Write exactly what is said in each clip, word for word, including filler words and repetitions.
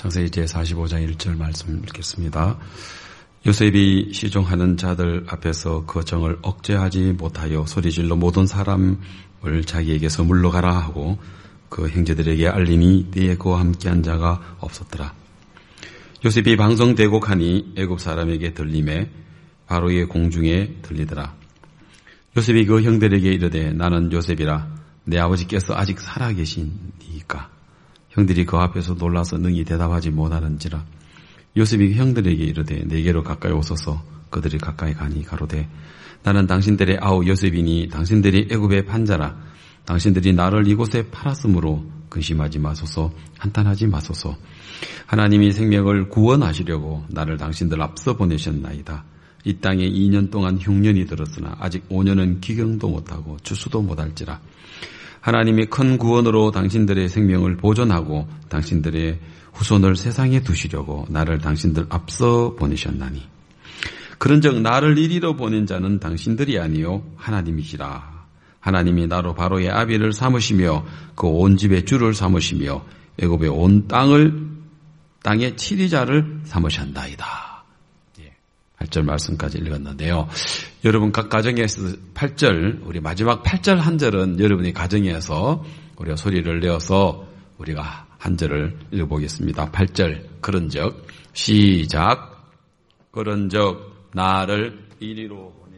창세기 제사십오 장 일 절 말씀 읽겠습니다. 요셉이 시종하는 자들 앞에서 그 정을 억제하지 못하여 소리질러 모든 사람을 자기에게서 물러가라 하고 그 형제들에게 알리니 때에 그와 함께한 자가 없었더라. 요셉이 방송되고 가니 애굽 사람에게 들림에 바로의 공중에 들리더라. 요셉이 그 형들에게 이르되 나는 요셉이라 내 아버지께서 아직 살아계시니까. 형들이 그 앞에서 놀라서 능히 대답하지 못하는지라. 요셉이 형들에게 이르되 내게로 가까이 오소서. 그들이 가까이 가니 가로되 나는 당신들의 아우 요셉이니 당신들이 애굽의 판자라. 당신들이 나를 이곳에 팔았으므로 근심하지 마소서. 한탄하지 마소서. 하나님이 생명을 구원하시려고 나를 당신들 앞서 보내셨나이다. 이 땅에 이 년 동안 흉년이 들었으나 아직 오 년은 기경도 못하고 추수도 못할지라. 하나님이 큰 구원으로 당신들의 생명을 보존하고 당신들의 후손을 세상에 두시려고 나를 당신들 앞서 보내셨나니. 그런즉 나를 이리로 보낸 자는 당신들이 아니요 하나님이시라. 하나님이 나로 바로의 아비를 삼으시며 그 온 집의 주를 삼으시며 애굽의 온 땅을 땅의 치리자를 삼으셨나이다. 팔 절 말씀까지 읽었는데요. 여러분 각 가정에서 팔 절, 우리 마지막 팔 절 한 절은 여러분이 가정에서 우리가 소리를 내어서 우리가 한 절을 읽어보겠습니다. 팔 절 그런즉 시작. 그런즉 나를 이리로 보내니.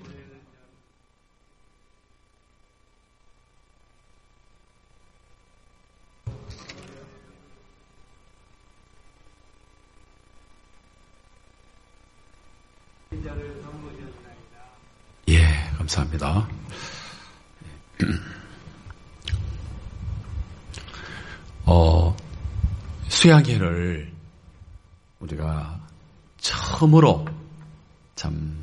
예, 감사합니다. 어, 수양회를 우리가 처음으로 참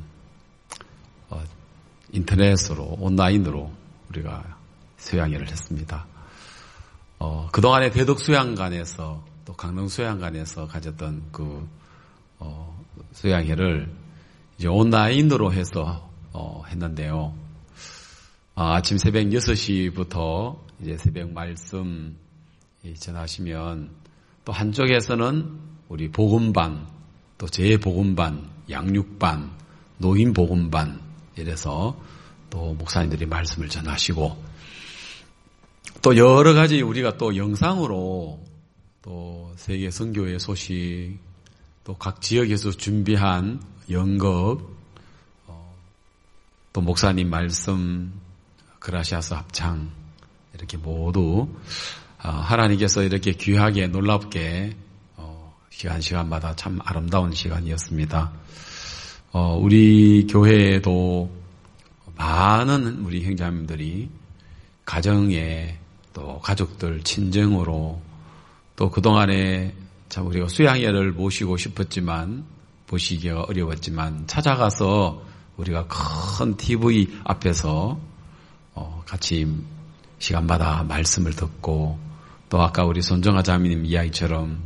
어, 인터넷으로 온라인으로 우리가 수양회를 했습니다. 어, 그동안에 대덕수양관에서 또 강릉수양관에서 가졌던 그 어, 수양회를 이제 온라인으로 해서 어, 했는데요. 아, 아침 새벽 여섯 시부터 이제 새벽 말씀 전하시면 또 한쪽에서는 우리 복음반, 또 재복음반, 양육반, 노인복음반 이래서 또 목사님들이 말씀을 전하시고 또 여러 가지 우리가 또 영상으로 또 세계 선교의 소식 또 각 지역에서 준비한 연극 어, 또 목사님 말씀 그라시아스 합창 이렇게 모두 어, 하나님께서 이렇게 귀하게 놀랍게 어, 시간 시간마다 참 아름다운 시간이었습니다. 어, 우리 교회에도 많은 우리 형제자매들이 가정에 또 가족들 친정으로 또 그동안에 참 우리가 수양회를 모시고 싶었지만 보시기가 어려웠지만 찾아가서 우리가 큰 티비 앞에서 어, 같이 시간마다 말씀을 듣고 또 아까 우리 손정아 자매님 이야기처럼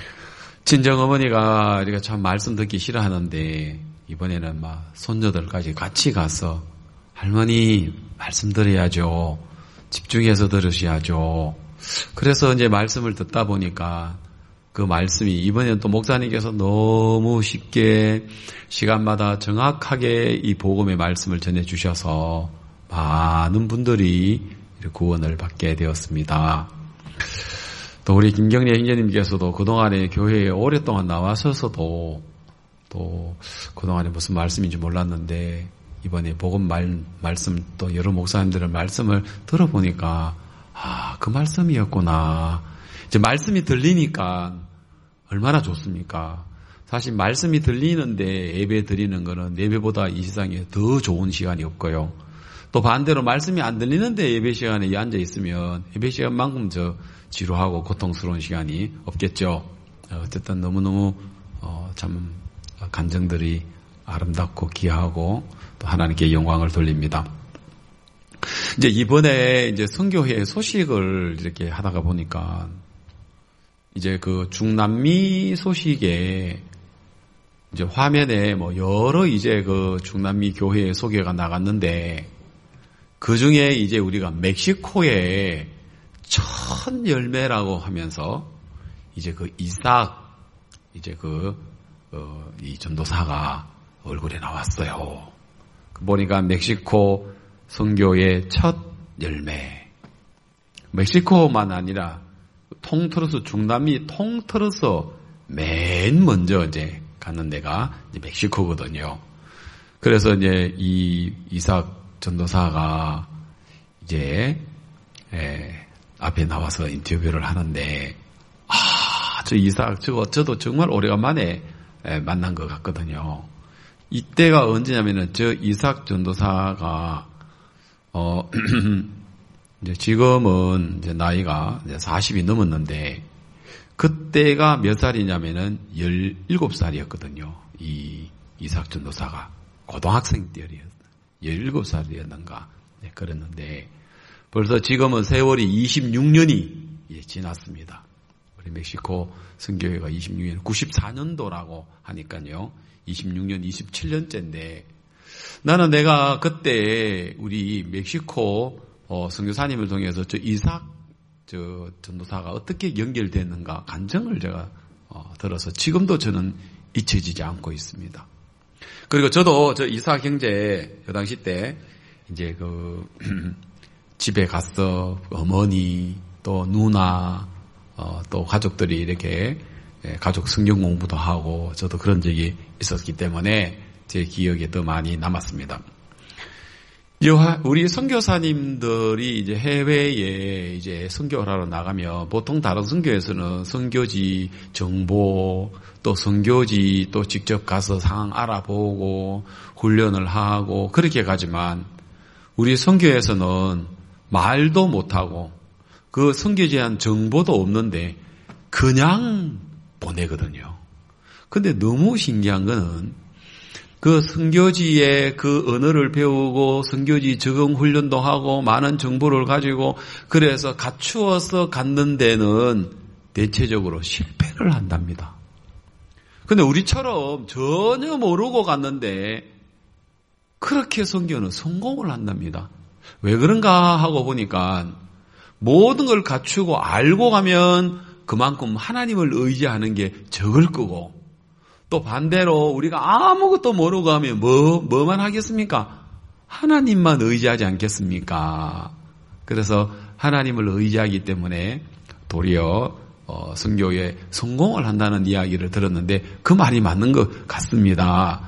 친정어머니가 우리가 참 말씀 듣기 싫어하는데 이번에는 막 손녀들까지 같이 가서 할머니 말씀 들어야죠. 집중해서 들으셔야죠. 그래서 이제 말씀을 듣다 보니까 그 말씀이 이번에는 또 목사님께서 너무 쉽게 시간마다 정확하게 이 복음의 말씀을 전해주셔서 많은 분들이 구원을 받게 되었습니다. 또 우리 김경래 형제님께서도 그동안에 교회에 오랫동안 나와서서도 또 그동안에 무슨 말씀인지 몰랐는데 이번에 복음 말, 말씀 또 여러 목사님들의 말씀을 들어보니까 아, 그 말씀이었구나. 이제 말씀이 들리니까 얼마나 좋습니까? 사실 말씀이 들리는데 예배 드리는 거는 예배보다 이 세상에 더 좋은 시간이 없고요. 또 반대로 말씀이 안 들리는데 예배 시간에 앉아 있으면 예배 시간만큼 저 지루하고 고통스러운 시간이 없겠죠. 어쨌든 너무너무 어, 참 감정들이 아름답고 귀하고 또 하나님께 영광을 돌립니다. 이제 이번에 이제 선교회 소식을 이렇게 하다가 보니까 이제 그 중남미 소식에 이제 화면에 뭐 여러 이제 그 중남미 교회의 소개가 나갔는데 그 중에 이제 우리가 멕시코의 첫 열매라고 하면서 이제 그 이삭 이제 그, 어, 이 전도사가 얼굴에 나왔어요. 보니까 멕시코 선교의 첫 열매. 멕시코만 아니라 통틀어서 중남미 통틀어서 맨 먼저 이제 가는 데가 이제 멕시코거든요. 그래서 이제 이 이삭 전도사가 이제 에, 앞에 나와서 인터뷰를 하는데 아, 저 이삭 저거 저도 정말 오래간만에 에, 만난 것 같거든요. 이때가 언제냐면은 저 이삭 전도사가 어 이제 지금은 이제 나이가 이제 사십이 넘었는데 그때가 몇 살이냐면은 열일곱 살이었거든요. 이 이삭 전도사가 고등학생 때였어요. 열일곱 살이었는가 네, 그랬는데 벌써 지금은 세월이 이십육 년이 예, 지났습니다. 우리 멕시코 선교회가 이십육 년, 구십사 년도라고 하니까요. 이십육 년, 이십칠 년째인데 나는 내가 그때 우리 멕시코 어, 선교사님을 통해서 저 이삭 저 전도사가 어떻게 연결됐는가 간증을 제가 어, 들어서 지금도 저는 잊혀지지 않고 있습니다. 그리고 저도 저 이삭 형제 그 당시 때 이제 그 집에 가서 어머니 또 누나 어, 또 가족들이 이렇게 가족 성경 공부도 하고 저도 그런 적이 있었기 때문에 제 기억에 더 많이 남았습니다. 우리 선교사님들이 이제 해외에 이제 선교를 하러 나가면 보통 다른 선교에서는 선교지 정보 또 선교지 또 직접 가서 상황 알아보고 훈련을 하고 그렇게 가지만 우리 선교에서는 말도 못하고 그 선교지에 대한 정보도 없는데 그냥 보내거든요. 근데 너무 신기한 거는 그 선교지의 그 언어를 배우고 선교지 적응 훈련도 하고 많은 정보를 가지고 그래서 갖추어서 갔는 데는 대체적으로 실패를 한답니다. 근데 우리처럼 전혀 모르고 갔는데 그렇게 선교는 성공을 한답니다. 왜 그런가 하고 보니까 모든 걸 갖추고 알고 가면 그만큼 하나님을 의지하는 게 적을 거고 또 반대로 우리가 아무것도 모르고 하면 뭐, 뭐만 하겠습니까? 하나님만 의지하지 않겠습니까? 그래서 하나님을 의지하기 때문에 도리어 어, 선교에 성공을 한다는 이야기를 들었는데 그 말이 맞는 것 같습니다.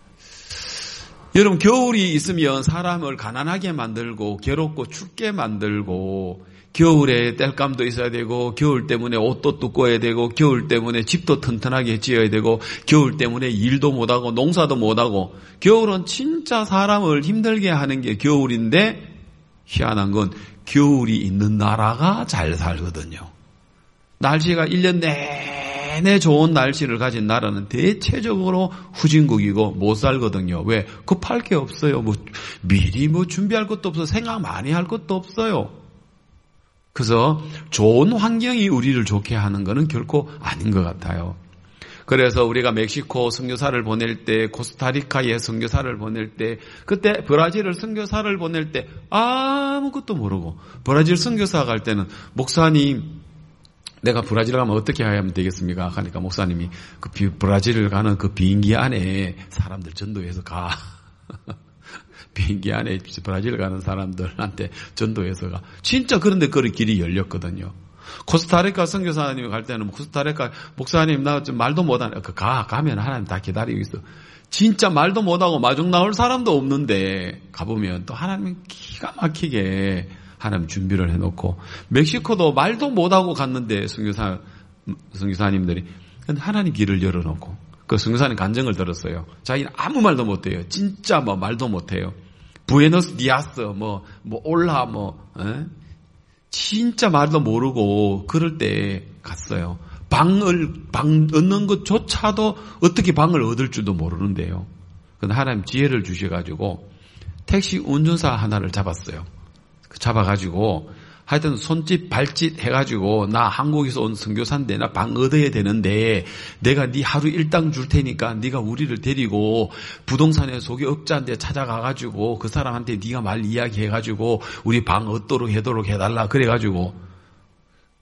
여러분 겨울이 있으면 사람을 가난하게 만들고 괴롭고 춥게 만들고 겨울에 땔감도 있어야 되고 겨울 때문에 옷도 두꺼워야 되고 겨울 때문에 집도 튼튼하게 지어야 되고 겨울 때문에 일도 못하고 농사도 못하고 겨울은 진짜 사람을 힘들게 하는 게 겨울인데 희한한 건 겨울이 있는 나라가 잘 살거든요. 날씨가 일 년 내내 좋은 날씨를 가진 나라는 대체적으로 후진국이고 못 살거든요. 왜? 급할 게 없어요. 뭐 미리 뭐 준비할 것도 없어. 생각 많이 할 것도 없어요. 그래서 좋은 환경이 우리를 좋게 하는 것은 결코 아닌 것 같아요. 그래서 우리가 멕시코 선교사를 보낼 때, 코스타리카에 선교사를 보낼 때, 그때 브라질을 선교사를 보낼 때 아무것도 모르고 브라질 선교사 갈 때는 목사님 내가 브라질 가면 어떻게 하면 되겠습니까? 하니까 목사님이 그 브라질을 가는 그 비행기 안에 사람들 전도해서 가. 비행기 안에 브라질 가는 사람들한테 전도해서 가. 진짜 그런데 그 길이 열렸거든요. 코스타리카 선교사님이 갈 때는 코스타리카 목사님 나 좀 말도 못하네. 그 가 가면 하나님 다 기다리고 있어. 진짜 말도 못하고 마중 나올 사람도 없는데 가보면 또 하나님이 기가 막히게 하나님 준비를 해놓고 멕시코도 말도 못하고 갔는데 선교사 선교사님들이 근데 하나님 길을 열어놓고. 그 선교사님 간증을 들었어요. 자기는 아무 말도 못해요. 진짜 뭐 말도 못해요. 부에노스 디아스 뭐, 뭐 올라 뭐 에? 진짜 말도 모르고 그럴 때 갔어요. 방을 방 얻는 것조차도 어떻게 방을 얻을 줄도 모르는데요. 근데 하나님 지혜를 주셔가지고 택시 운전사 하나를 잡았어요. 잡아가지고 하여튼 손짓 발짓 해가지고 나 한국에서 온 선교사인데 나 방 얻어야 되는데 내가 네 하루 일당 줄 테니까 네가 우리를 데리고 부동산에 소개 업자한테 찾아가가지고 그 사람한테 네가 말 이야기해가지고 우리 방 얻도록 해도록 해달라 그래가지고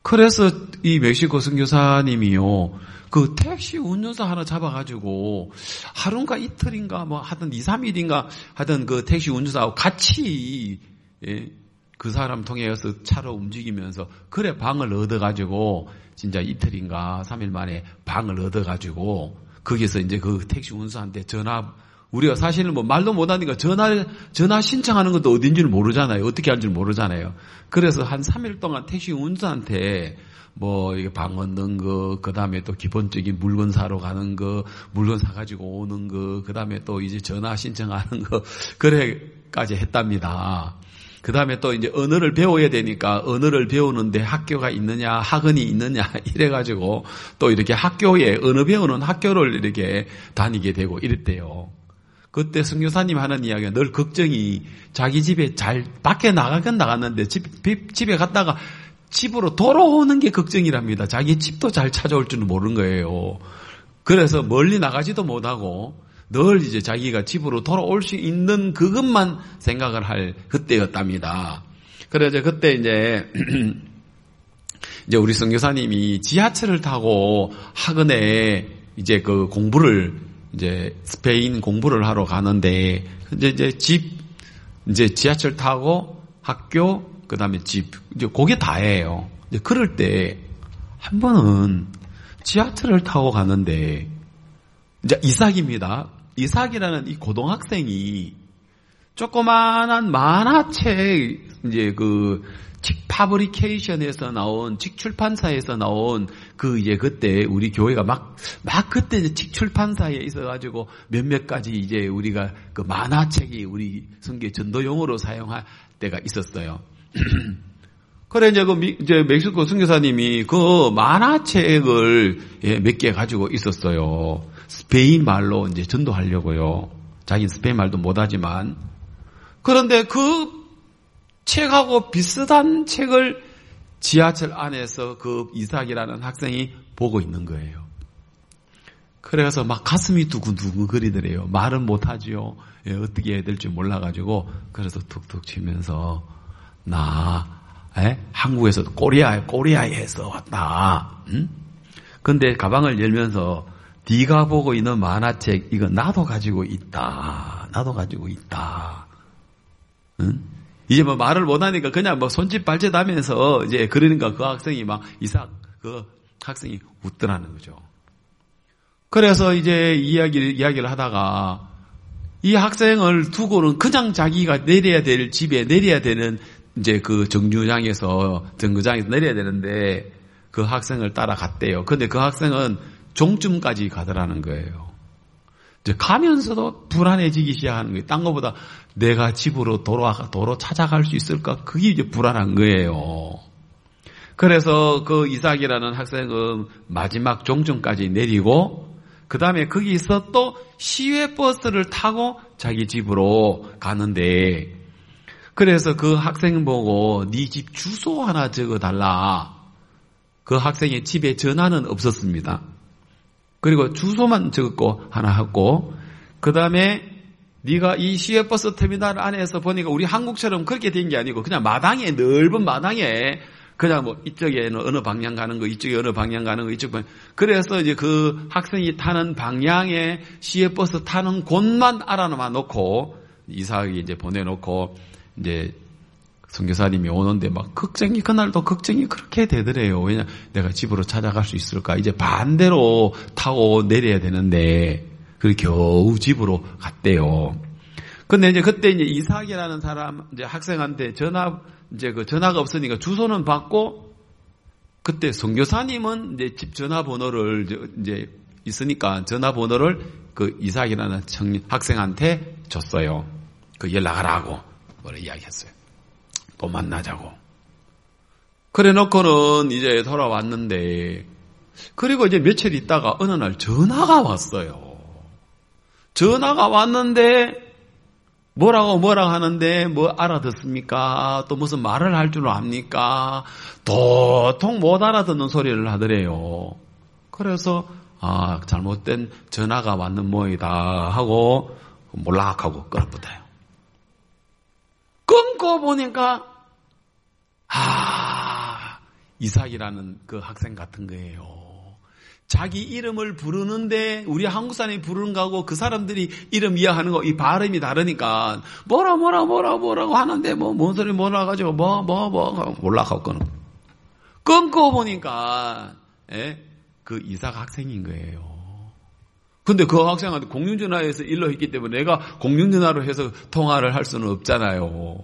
그래서 이 멕시코 선교사님이요, 그 택시 운전사 하나 잡아가지고 하루인가 이틀인가 뭐 하여튼 이, 삼 일인가 하여튼 그 택시 운전사하고 같이, 예, 그 사람 통해서 차로 움직이면서 그래 방을 얻어가지고 진짜 이틀인가 삼 일 만에 방을 얻어가지고 거기서 이제 그 택시 운전사한테 전화, 우리가 사실은 뭐 말도 못하니까 전화, 전화 신청하는 것도 어딘지를 모르잖아요. 어떻게 할지 모르잖아요. 그래서 한 삼 일 동안 택시 운전사한테 뭐, 이게 방 얻는 거, 그 다음에 또 기본적인 물건 사러 가는 거, 물건 사가지고 오는 거, 그 다음에 또 이제 전화 신청하는 거, 그래까지 했답니다. 그 다음에 또 이제 언어를 배워야 되니까 언어를 배우는데 학교가 있느냐, 학원이 있느냐, 이래가지고 또 이렇게 학교에, 언어 배우는 학교를 이렇게 다니게 되고 이랬대요. 그때 선교사님 하는 이야기가 늘 걱정이, 자기 집에 잘, 밖에 나가긴 나갔는데 집, 집에 갔다가 집으로 돌아오는 게 걱정이랍니다. 자기 집도 잘 찾아올 줄은 모르는 거예요. 그래서 멀리 나가지도 못하고 늘 이제 자기가 집으로 돌아올 수 있는 그것만 생각을 할 그때였답니다. 그래서 그때 이제 이제 우리 선교사님이 지하철을 타고 학원에 이제 그 공부를 이제 스페인 공부를 하러 가는데 이제 이제 집 이제 지하철 타고 학교 그 다음에 집, 이제 그게 다예요. 이제 그럴 때, 한 번은 지하철을 타고 가는데, 이제 이삭입니다. 이삭이라는 이 고등학생이 조그만한 만화책, 이제 그, 칙 파브리케이션에서 나온, 칙 출판사에서 나온 그 이제 그때 우리 교회가 막, 막 그때 이제 칙 출판사에 있어가지고 몇몇 가지 이제 우리가 그 만화책이 우리 성교 전도용어로 사용할 때가 있었어요. 그래, 이제 그, 미, 이제 멕시코 선교사님이 그 만화책을 예, 몇 개 가지고 있었어요. 스페인 말로 이제 전도하려고요. 자기는 스페인 말도 못하지만. 그런데 그 책하고 비슷한 책을 지하철 안에서 그 이삭이라는 학생이 보고 있는 거예요. 그래서 막 가슴이 두근두근 거리더래요. 말은 못하지요. 예, 어떻게 해야 될지 몰라가지고. 그래서 툭툭 치면서 나, 에? 한국에서 코리아, 코리아에서 왔다. 응? 근데 가방을 열면서 네가 보고 있는 만화책 이거 나도 가지고 있다. 나도 가지고 있다. 응? 이제 뭐 말을 못하니까 그냥 뭐 손짓 발짓 하면서 이제 그러니까 그 학생이 막 이삭 그 학생이 웃더라는 거죠. 그래서 이제 이야기를 이야기를 하다가 이 학생을 두고는 그냥 자기가 내려야 될 집에 내려야 되는 이제 그 정류장에서, 정거장에서 내려야 되는데 그 학생을 따라갔대요. 근데 그 학생은 종점까지 가더라는 거예요. 이제 가면서도 불안해지기 시작하는 거예요. 딴 것보다 내가 집으로 돌아가, 도로 찾아갈 수 있을까? 그게 이제 불안한 거예요. 그래서 그 이삭이라는 학생은 마지막 종점까지 내리고 그 다음에 거기서 또 시외버스를 타고 자기 집으로 가는데 그래서 그 학생 보고 네 집 주소 하나 적어달라. 그 학생의 집에 전화는 없었습니다. 그리고 주소만 적었고 하나 했고 그 다음에 네가 이 시외버스 터미널 안에서 보니까 우리 한국처럼 그렇게 된 게 아니고 그냥 마당에 넓은 마당에 그냥 뭐 이쪽에는 어느 방향 가는 거 이쪽에 어느 방향 가는 거 이쪽 방향 그래서 이제 그 학생이 타는 방향에 시외버스 타는 곳만 알아놔 놓고 이삭이 이제 보내놓고 이제 선교사님이 오는데 막 걱정이 그날도 걱정이 그렇게 되더래요. 왜냐 내가 집으로 찾아갈 수 있을까? 이제 반대로 타고 내려야 되는데 그 겨우 집으로 갔대요. 근데 이제 그때 이제 이삭이라는 사람 이제 학생한테 전화 이제 그 전화가 없으니까 주소는 받고 그때 선교사님은 이제 집 전화번호를 이제 있으니까 전화번호를 그 이삭이라는 청년 학생한테 줬어요. 그 연락하라고 뭐라 이야기했어요. 또 만나자고. 그래 놓고는 이제 돌아왔는데 그리고 이제 며칠 있다가 어느 날 전화가 왔어요. 전화가 왔는데 뭐라고 뭐라고 하는데 뭐 알아듣습니까? 또 무슨 말을 할 줄 압니까? 도통 못 알아듣는 소리를 하더래요. 그래서 아 잘못된 전화가 왔는 모이다 하고 몰락하고 끌어붙어요. 끊고 보니까 아 이삭이라는 그 학생 같은 거예요. 자기 이름을 부르는데 우리 한국 사람이 부르는 거하고 그 사람들이 이름 이야기하는 거 이 발음이 다르니까 뭐라 뭐라 뭐라 뭐라고 하는데 뭐 뭔 소리 뭐라 가지고 뭐 뭐 뭐 올라가고는 끊고 보니까 예? 그 이삭 학생인 거예요. 근데 그 학생한테 공중전화해서 일로 했기 때문에 내가 공중전화로 해서 통화를 할 수는 없잖아요.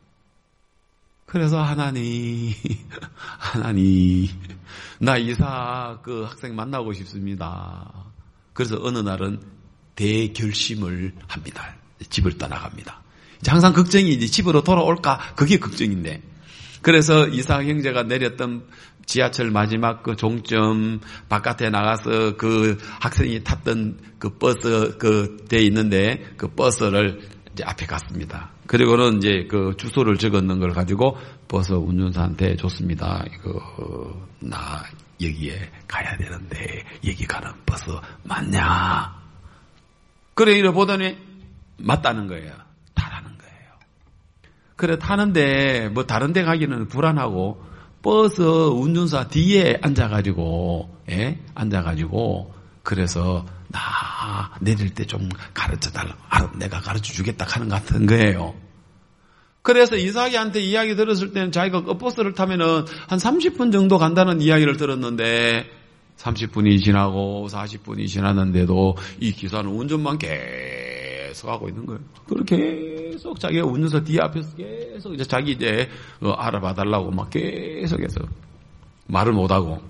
그래서 하나님, 하나님, 나 이삭 그 학생 만나고 싶습니다. 그래서 어느 날은 대결심을 합니다. 집을 떠나갑니다. 이제 항상 걱정이 이제 집으로 돌아올까? 그게 걱정인데. 그래서 이삭 형제가 내렸던 지하철 마지막 그 종점 바깥에 나가서 그 학생이 탔던 그 버스 그 돼 있는데 그 버스를 이제 앞에 갔습니다. 그리고는 이제 그 주소를 적었는 걸 가지고 버스 운전사한테 줬습니다. 이거 나 여기에 가야 되는데 여기 가는 버스 맞냐? 그래 이래 보더니 맞다는 거예요. 타라는 거예요. 그래 타는데 뭐 다른 데 가기는 불안하고 버스 운전사 뒤에 앉아가지고 예? 앉아가지고 그래서 나 내릴 때 좀 가르쳐달라. 알아, 내가 가르쳐주겠다 하는 것 같은 거예요. 그래서 이삭이한테 이야기 들었을 때는 자기가 그 버스를 타면은 한 삼십 분 정도 간다는 이야기를 들었는데 삼십 분이 지나고 사십 분이 지났는데도 이 기사는 운전만 계속 하고 있는 거예요. 그렇게 계속 자기가 운전사 뒤에 앞에서 계속 이제 자기 이제 알아봐달라고 막 계속해서 말을 못하고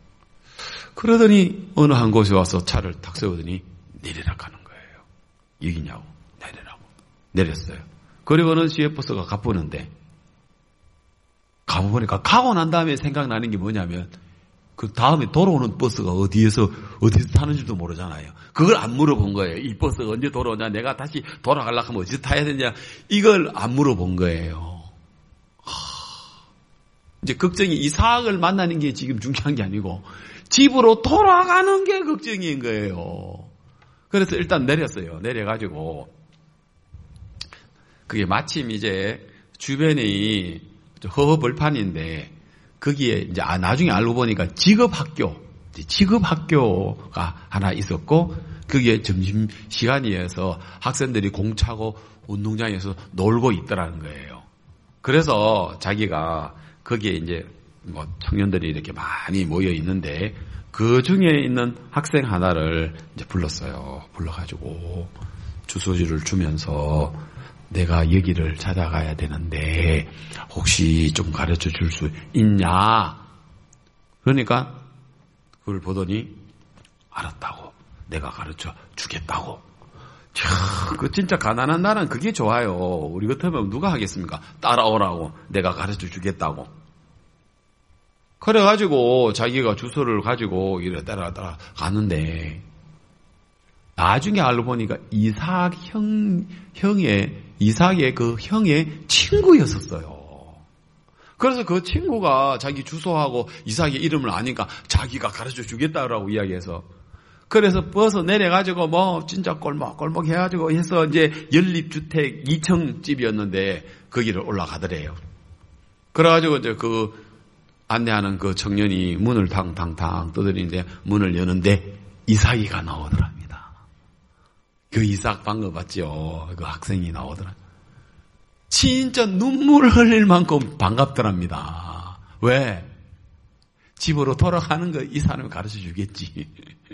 그러더니 어느 한 곳에 와서 차를 탁 세우더니 내리라 하는 거예요. 여기냐고 내리라고 내렸어요. 그리고는 시외버스가 가보는데 가보니까 가고 난 다음에 생각나는 게 뭐냐면 그 다음에 돌아오는 버스가 어디에서 어디서 타는지도 모르잖아요. 그걸 안 물어본 거예요. 이 버스가 언제 돌아오냐, 내가 다시 돌아가려고 하면 어디서 타야 되냐, 이걸 안 물어본 거예요. 하... 이제 걱정이 이삭을 만나는 게 지금 중요한 게 아니고 집으로 돌아가는 게 걱정인 거예요. 그래서 일단 내렸어요. 내려가지고 그게 마침 이제 주변이 허허벌판인데 거기에 이제 아 나중에 알고 보니까 직업학교, 직업학교가 하나 있었고 거기에 점심 시간이어서 학생들이 공차고 운동장에서 놀고 있더라는 거예요. 그래서 자기가 거기에 이제 뭐 청년들이 이렇게 많이 모여 있는데 그 중에 있는 학생 하나를 이제 불렀어요. 불러가지고 주소지를 주면서 내가 여기를 찾아가야 되는데 혹시 좀 가르쳐 줄 수 있냐? 그러니까 그걸 보더니 알았다고, 내가 가르쳐 주겠다고. 참, 그 진짜 가난한 나라는 그게 좋아요. 우리 같으면 누가 하겠습니까? 따라오라고, 내가 가르쳐 주겠다고. 그래가지고 자기가 주소를 가지고 이래 따라 따라 가는데 나중에 알고 보니까 이삭 형, 형의, 이삭의 그 형의 친구였었어요. 그래서 그 친구가 자기 주소하고 이삭의 이름을 아니까 자기가 가르쳐 주겠다라고 이야기해서 그래서 버스 내려가지고 뭐 진짜 꼴먹꼴먹 해가지고 해서 이제 연립주택 이 층 집이었는데 거기를 올라가더래요. 그래가지고 이제 그 안내하는 그 청년이 문을 탕탕탕 두드리는데 문을 여는데 이삭이가 나오더랍니다. 그 이삭 방금 봤죠? 그 학생이 나오더라. 진짜 눈물 흘릴 만큼 반갑더랍니다. 왜? 집으로 돌아가는 거 이 사람이 가르쳐 주겠지.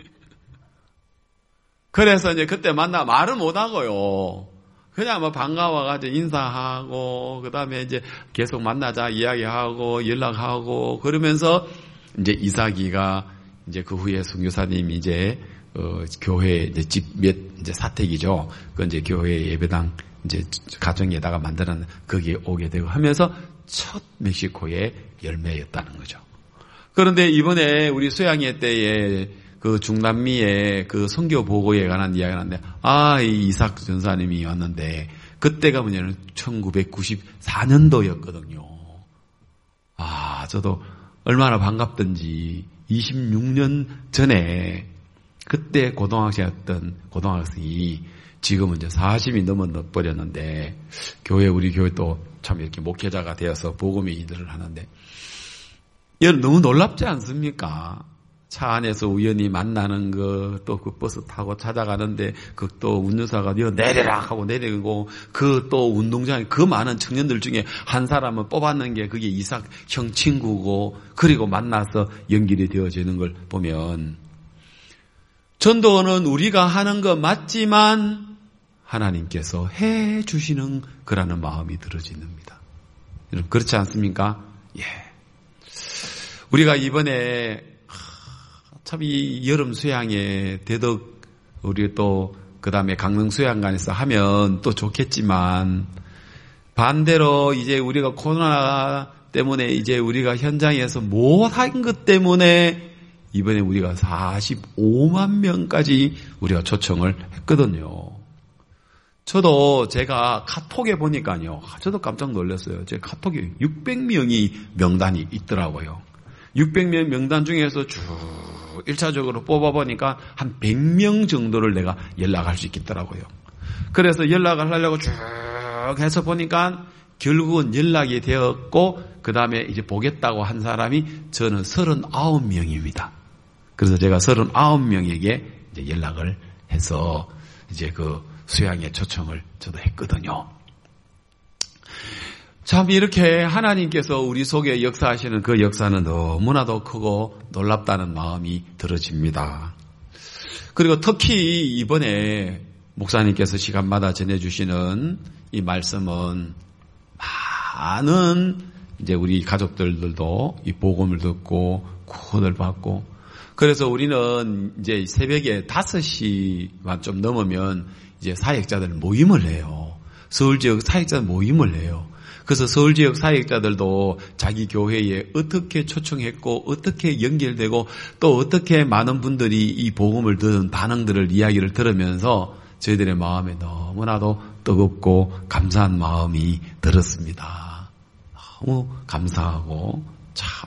그래서 이제 그때 만나 말을 못 하고요. 그냥 뭐 반가워가지고 인사하고, 그 다음에 이제 계속 만나자 이야기하고, 연락하고, 그러면서 이제 이삭이가 이제 그 후에 선교사님이 이제, 어, 교회 이제 집 몇, 이제 사택이죠. 그 이제 교회 예배당 이제 가정에다가 만드는 거기에 오게 되고 하면서 첫 멕시코의 열매였다는 거죠. 그런데 이번에 우리 수양회 때에 그 중남미의 그 선교 보고에 관한 이야기가 나는데, 아, 이 이삭 전사님이 왔는데, 그때가 뭐냐면 천구백구십사 년도였거든요. 아, 저도 얼마나 반갑던지, 이십육 년 전에, 그때 고등학생이었던 고등학생이 지금은 이제 사십이 넘어 버렸는데, 교회, 우리 교회 또 참 이렇게 목회자가 되어서 복음의 일들을 하는데, 여러분 너무 놀랍지 않습니까? 차 안에서 우연히 만나는 거, 또 그 버스 타고 찾아가는데 그 또 운전사가 너 내려라 하고 내리고 그 또 운동장에 그 많은 청년들 중에 한 사람을 뽑았는 게 그게 이삭 형 친구고 그리고 만나서 연결이 되어지는 걸 보면 전도는 우리가 하는 거 맞지만 하나님께서 해 주시는 거라는 마음이 들어집니다. 여러분 그렇지 않습니까? 예. 우리가 이번에 참 이 여름 수양에 대덕 우리 또 그 다음에 강릉 수양관에서 하면 또 좋겠지만 반대로 이제 우리가 코로나 때문에 이제 우리가 현장에서 못한 것 때문에 이번에 우리가 사십오만 명까지 우리가 초청을 했거든요. 저도 제가 카톡에 보니까요. 저도 깜짝 놀랐어요. 제 카톡에 육백 명이 명단이 있더라고요. 육백 명 명단 중에서 쭉 일 차적으로 뽑아보니까 한 백 명 정도를 내가 연락할 수 있겠더라고요. 그래서 연락을 하려고 쭉 해서 보니까 결국은 연락이 되었고 그 다음에 이제 보겠다고 한 사람이 저는 서른아홉 명입니다. 그래서 제가 서른아홉 명에게 이제 연락을 해서 이제 그 수양의 초청을 저도 했거든요. 참 이렇게 하나님께서 우리 속에 역사하시는 그 역사는 너무나도 크고 놀랍다는 마음이 들어집니다. 그리고 특히 이번에 목사님께서 시간마다 전해주시는 이 말씀은 많은 이제 우리 가족들도 이 복음을 듣고 구원을 받고 그래서 우리는 이제 새벽에 다섯 시만 좀 넘으면 이제 사역자들 모임을 해요. 서울 지역 사역자들 모임을 해요. 그래서 서울 지역 사역자들도 자기 교회에 어떻게 초청했고 어떻게 연결되고 또 어떻게 많은 분들이 이 복음을 듣는 반응들을 이야기를 들으면서 저희들의 마음에 너무나도 뜨겁고 감사한 마음이 들었습니다. 너무 감사하고 참.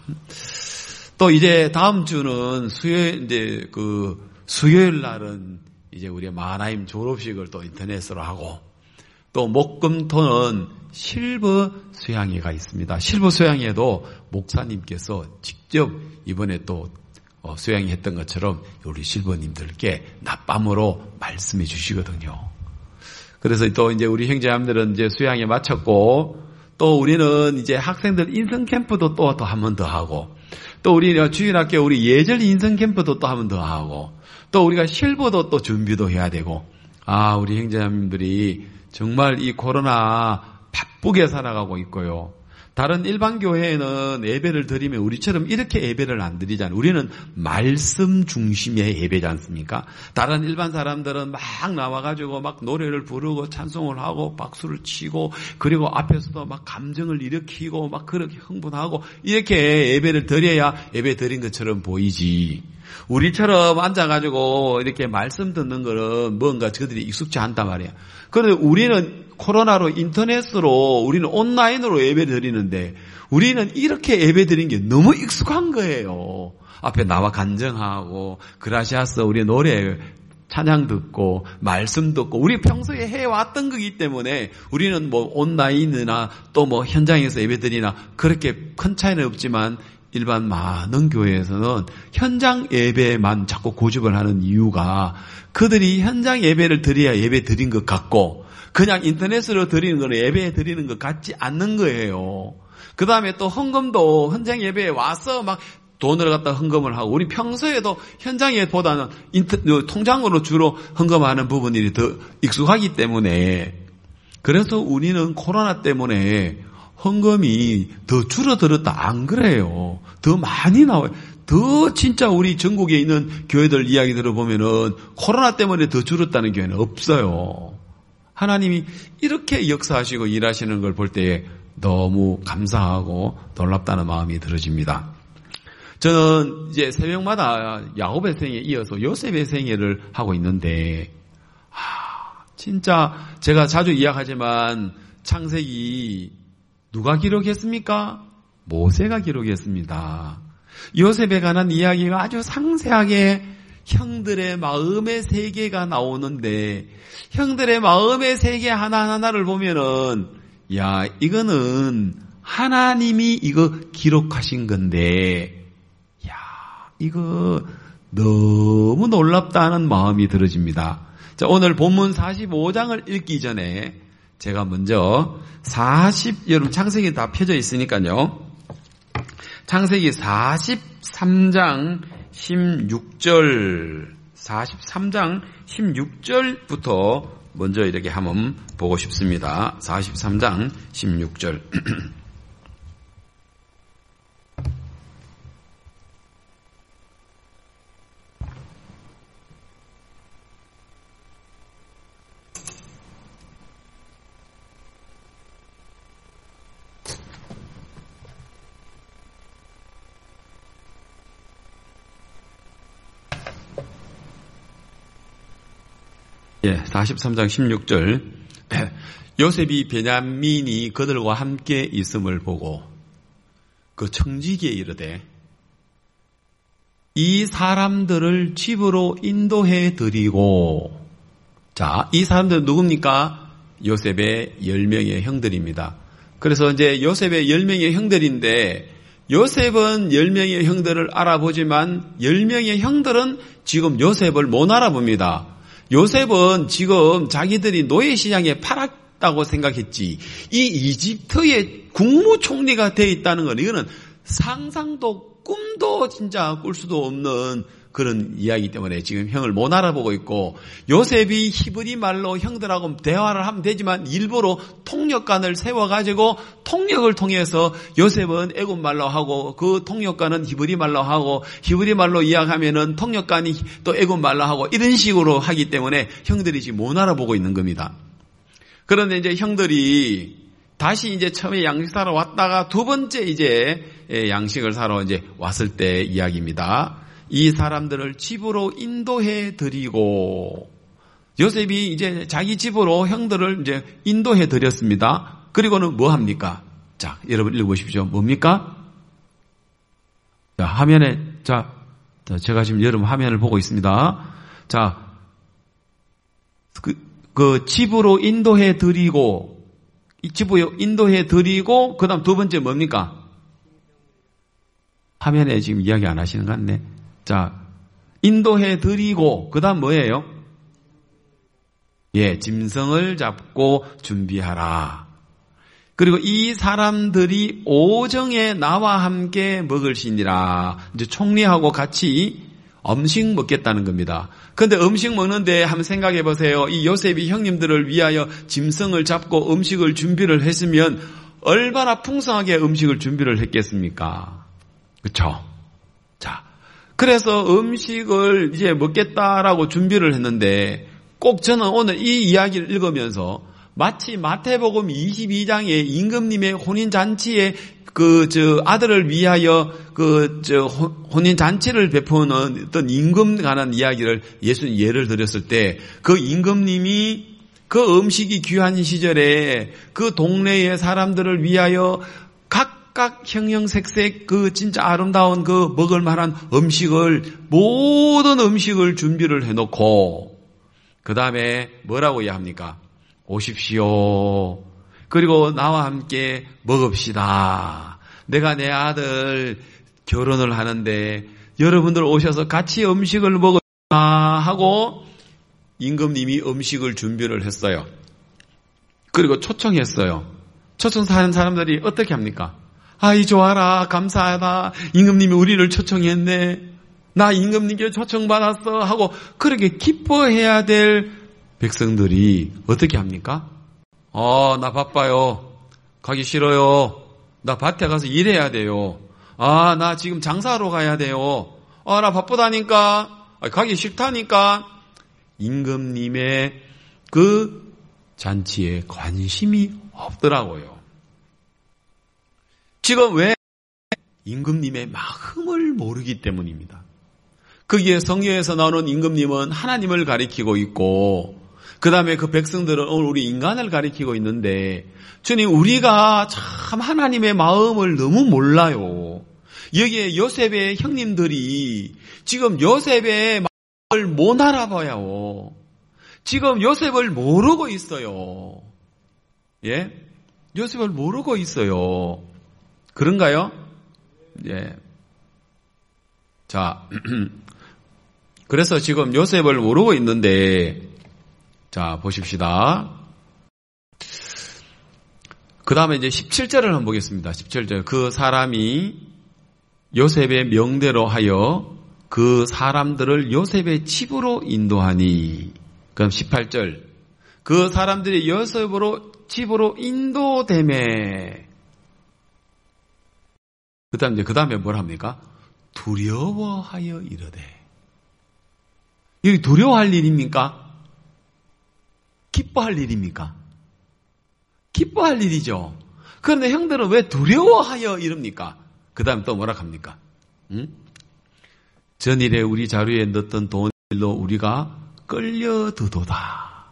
또 이제 다음 주는 수요일 이제 그 수요일 날은 이제 우리 마하나임 졸업식을 또 인터넷으로 하고 또 목금토는 실버 수양회가 있습니다. 실버 수양회도 목사님께서 직접 이번에 또 수양회 했던 것처럼 우리 실버님들께 낮밤으로 말씀해 주시거든요. 그래서 또 이제 우리 형제자매들은 이제 수양회 마쳤고 또 우리는 이제 학생들 인성 캠프도 또 또 한 번 더 하고 또 우리 주일학교 우리 예절 인성 캠프도 또 한 번 더 하고 또 우리가 실버도 또 준비도 해야 되고 아 우리 형제자매들이 정말 이 코로나 바쁘게 살아가고 있고요. 다른 일반 교회에는 예배를 드리면 우리처럼 이렇게 예배를 안 드리잖아요. 우리는 말씀 중심의 예배지 않습니까? 다른 일반 사람들은 막 나와가지고 막 노래를 부르고 찬송을 하고 박수를 치고 그리고 앞에서도 막 감정을 일으키고 막 그렇게 흥분하고 이렇게 예배를 드려야 예배 드린 것처럼 보이지. 우리처럼 앉아가지고 이렇게 말씀 듣는 거는 뭔가 저들이 익숙지 않단 말이야. 그런데 우리는 코로나로 인터넷으로 우리는 온라인으로 예배 드리는데 우리는 이렇게 예배 드린 게 너무 익숙한 거예요. 앞에 나와 간증하고 그라시아스 우리 노래 찬양 듣고 말씀 듣고 우리 평소에 해왔던 거기 때문에 우리는 뭐 온라인이나 또 뭐 현장에서 예배 드리나 그렇게 큰 차이는 없지만 일반 많은 교회에서는 현장 예배만 자꾸 고집을 하는 이유가 그들이 현장 예배를 드려야 예배 드린 것 같고 그냥 인터넷으로 드리는 거는 예배 드리는 것 같지 않는 거예요. 그 다음에 또 헌금도 현장 예배에 와서 막 돈을 갖다 헌금을 하고 우리 평소에도 현장 예배보다는 인터, 통장으로 주로 헌금하는 부분이 더 익숙하기 때문에 그래서 우리는 코로나 때문에 헌금이 더 줄어들었다 안 그래요. 더 많이 나와요. 더 진짜 우리 전국에 있는 교회들 이야기 들어보면은 코로나 때문에 더 줄었다는 교회는 없어요. 하나님이 이렇게 역사하시고 일하시는 걸 볼 때에 너무 감사하고 놀랍다는 마음이 들어집니다. 저는 이제 새벽마다 야곱의 생에 이어서 요셉의 생애를 하고 있는데 아, 진짜 제가 자주 이야기하지만 창세기 누가 기록했습니까? 모세가 기록했습니다. 요셉에 관한 이야기가 아주 상세하게 형들의 마음의 세계가 나오는데 형들의 마음의 세계 하나하나를 보면은 야 이거는 하나님이 이거 기록하신 건데, 야, 이거 너무 놀랍다는 마음이 들어집니다. 자, 오늘 본문 사십오 장을 읽기 전에 제가 먼저 사십, 여러분 창세기 다 펴져 있으니까요. 창세기 사십삼 장 십육 절, 사십삼 장 십육 절부터 먼저 이렇게 한번 보고 싶습니다. 사십삼 장 십육 절. 예, 사십삼 장 십육 절. 요셉이 베냐민이 그들과 함께 있음을 보고 그 청지기에 이르되 이 사람들을 집으로 인도해 드리고, 자, 이 사람들은 누굽니까? 요셉의 열 명의 형들입니다. 그래서 이제 요셉의 열 명의 형들인데, 요셉은 열 명의 형들을 알아보지만 열 명의 형들은 지금 요셉을 못 알아봅니다. 요셉은 지금 자기들이 노예시장에 팔았다고 생각했지, 이 이집트의 국무총리가 되어 있다는 건 이거는 상상도 꿈도 진짜 꿀 수도 없는 그런 이야기 때문에 지금 형을 못 알아보고 있고, 요셉이 히브리 말로 형들하고 대화를 하면 되지만 일부러 통역관을 세워가지고 통역을 통해서 요셉은 애굽 말로 하고 그 통역관은 히브리 말로 하고 히브리 말로 이야기하면은 통역관이 또 애굽 말로 하고 이런 식으로 하기 때문에 형들이 지금 못 알아보고 있는 겁니다. 그런데 이제 형들이 다시 이제 처음에 양식 사러 왔다가 두 번째 이제 양식을 사러 이제 왔을 때 이야기입니다. 이 사람들을 집으로 인도해 드리고, 요셉이 이제 자기 집으로 형들을 이제 인도해 드렸습니다. 그리고는 뭐 합니까? 자, 여러분 읽어보십시오. 뭡니까? 자, 화면에, 자, 제가 지금 여러분 화면을 보고 있습니다. 자, 그, 그 집으로 인도해 드리고, 이 집으로 인도해 드리고, 그 다음 두 번째 뭡니까? 화면에 지금 이야기 안 하시는 것 같네. 자, 인도해 드리고, 그 다음 뭐예요? 예, 짐승을 잡고 준비하라. 그리고 이 사람들이 오정에 나와 함께 먹을시니라. 이제 총리하고 같이 음식 먹겠다는 겁니다. 그런데 음식 먹는데 한번 생각해 보세요. 이 요셉이 형님들을 위하여 짐승을 잡고 음식을 준비를 했으면 얼마나 풍성하게 음식을 준비를 했겠습니까? 그렇죠? 자, 그래서 음식을 이제 먹겠다라고 준비를 했는데, 꼭 저는 오늘 이 이야기를 읽으면서 마치 마태복음 이십이 장에 임금님의 혼인잔치에 그, 저, 아들을 위하여 그, 저, 혼인잔치를 베푸는 어떤 임금 관한 이야기를 예수님 예를 들었을 때, 그 임금님이 그 음식이 귀한 시절에 그 동네의 사람들을 위하여 각 각 형형색색 그 진짜 아름다운 그 먹을 만한 음식을, 모든 음식을 준비를 해놓고 그 다음에 뭐라고 해야 합니까? 오십시오. 그리고 나와 함께 먹읍시다. 내가 내 아들 결혼을 하는데 여러분들 오셔서 같이 음식을 먹읍시다 하고 임금님이 음식을 준비를 했어요. 그리고 초청했어요. 초청하는 사람들이 어떻게 합니까? 아이 좋아라, 감사하다, 임금님이 우리를 초청했네, 나 임금님께 초청받았어 하고 그렇게 기뻐해야 될 백성들이 어떻게 합니까? 어, 나 바빠요, 가기 싫어요, 나 밭에 가서 일해야 돼요, 아, 나 지금 장사하러 가야 돼요, 아, 나 바쁘다니까, 아, 가기 싫다니까. 임금님의 그 잔치에 관심이 없더라고요. 지금 왜? 임금님의 마음을 모르기 때문입니다. 거기에 성경에서 나오는 임금님은 하나님을 가리키고 있고, 그 다음에 그 백성들은 오늘 우리 인간을 가리키고 있는데, 주님, 우리가 참 하나님의 마음을 너무 몰라요. 여기에 요셉의 형님들이 지금 요셉의 마음을 못 알아봐요. 지금 요셉을 모르고 있어요. 예? 요셉을 모르고 있어요. 그런가요? 예. 자, 그래서 지금 요셉을 모르고 있는데, 자, 보십시다. 그 다음에 이제 십칠 절을 한번 보겠습니다. 십칠 절. 그 사람이 요셉의 명대로 하여 그 사람들을 요셉의 집으로 인도하니. 그럼 십팔 절. 그 사람들이 요셉으로 집으로 인도되매. 그 다음에, 그 다음에 뭘 합니까? 두려워하여 이르되. 여기 두려워할 일입니까? 기뻐할 일입니까? 기뻐할 일이죠. 그런데 형들은 왜 두려워하여 이럽니까? 그 다음 또 뭐라 합니까? 응? 전일에 우리 자루에 넣었던 돈일로 우리가 끌려드도다.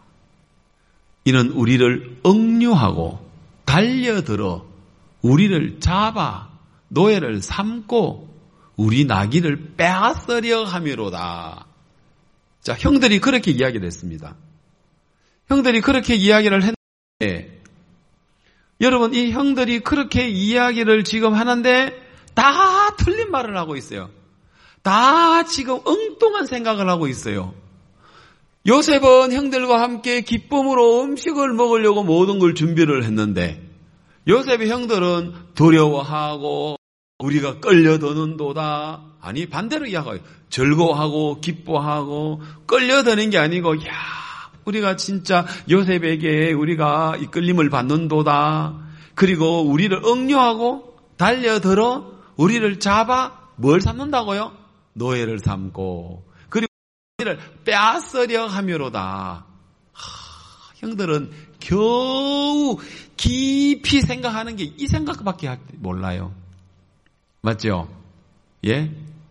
이는 우리를 억류하고 달려들어 우리를 잡아 노예를 삼고 우리 나귀를 빼앗으려 함이로다. 자, 형들이 그렇게 이야기를 했습니다. 형들이 그렇게 이야기를 했는데, 여러분, 이 형들이 그렇게 이야기를 지금 하는데 다 틀린 말을 하고 있어요. 다 지금 엉뚱한 생각을 하고 있어요. 요셉은 형들과 함께 기쁨으로 음식을 먹으려고 모든 걸 준비를 했는데, 요셉의 형들은 두려워하고 우리가 끌려드는도다. 아니, 반대로 이야기해요. 즐거워하고 기뻐하고 끌려드는 게 아니고, 야, 우리가 진짜 요셉에게 우리가 이 끌림을 받는도다. 그리고 우리를 억류하고 달려들어 우리를 잡아 뭘 삼는다고요? 노예를 삼고 그리고 우리를 빼앗으려 함이로다. 하, 형들은 겨우 깊이 생각하는 게 이 생각밖에 몰라요. 맞죠? 예?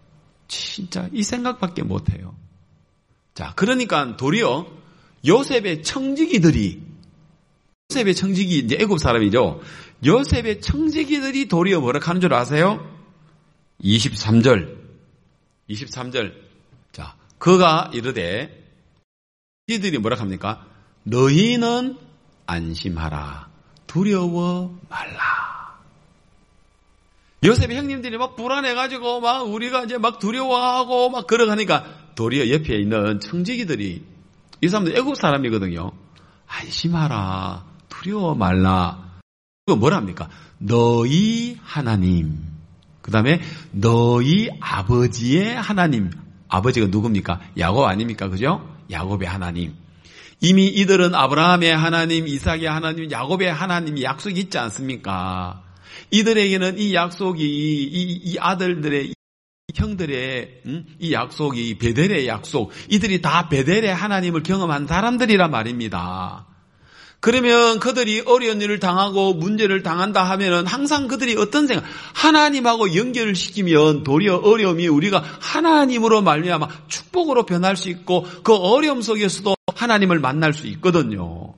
진짜 이 생각밖에 못해요. 자, 그러니까 도리어 요셉의 청지기들이, 요셉의 청지기, 이제 애굽 사람이죠. 요셉의 청지기들이 도리어 뭐라 하는 줄 아세요? 이십삼 절. 이십삼 절. 자, 그가 이르되, 이들이 뭐라 합니까? 너희는 안심하라. 두려워 말라. 요셉의 형님들이 막 불안해가지고 막 우리가 이제 막 두려워하고 막 걸어가니까 도리어 옆에 있는 청지기들이, 이 사람들 애굽 사람이거든요. 안심하라. 두려워 말라. 그거 뭐랍니까? 너희 하나님. 그 다음에 너희 아버지의 하나님. 아버지가 누굽니까? 야곱 아닙니까? 그죠? 야곱의 하나님. 이미 이들은 아브라함의 하나님, 이삭의 하나님, 야곱의 하나님이 약속이 있지 않습니까? 이들에게는 이 약속이, 이, 이 아들들의, 이 형들의 음? 이 약속이 베델의 약속, 이들이 다 베델의 하나님을 경험한 사람들이란 말입니다. 그러면 그들이 어려운 일을 당하고 문제를 당한다 하면은 항상 그들이 어떤 생각, 하나님하고 연결을 시키면 도리어 어려움이 우리가 하나님으로 말미암아 축복으로 변할 수 있고 그 어려움 속에서도 하나님을 만날 수 있거든요.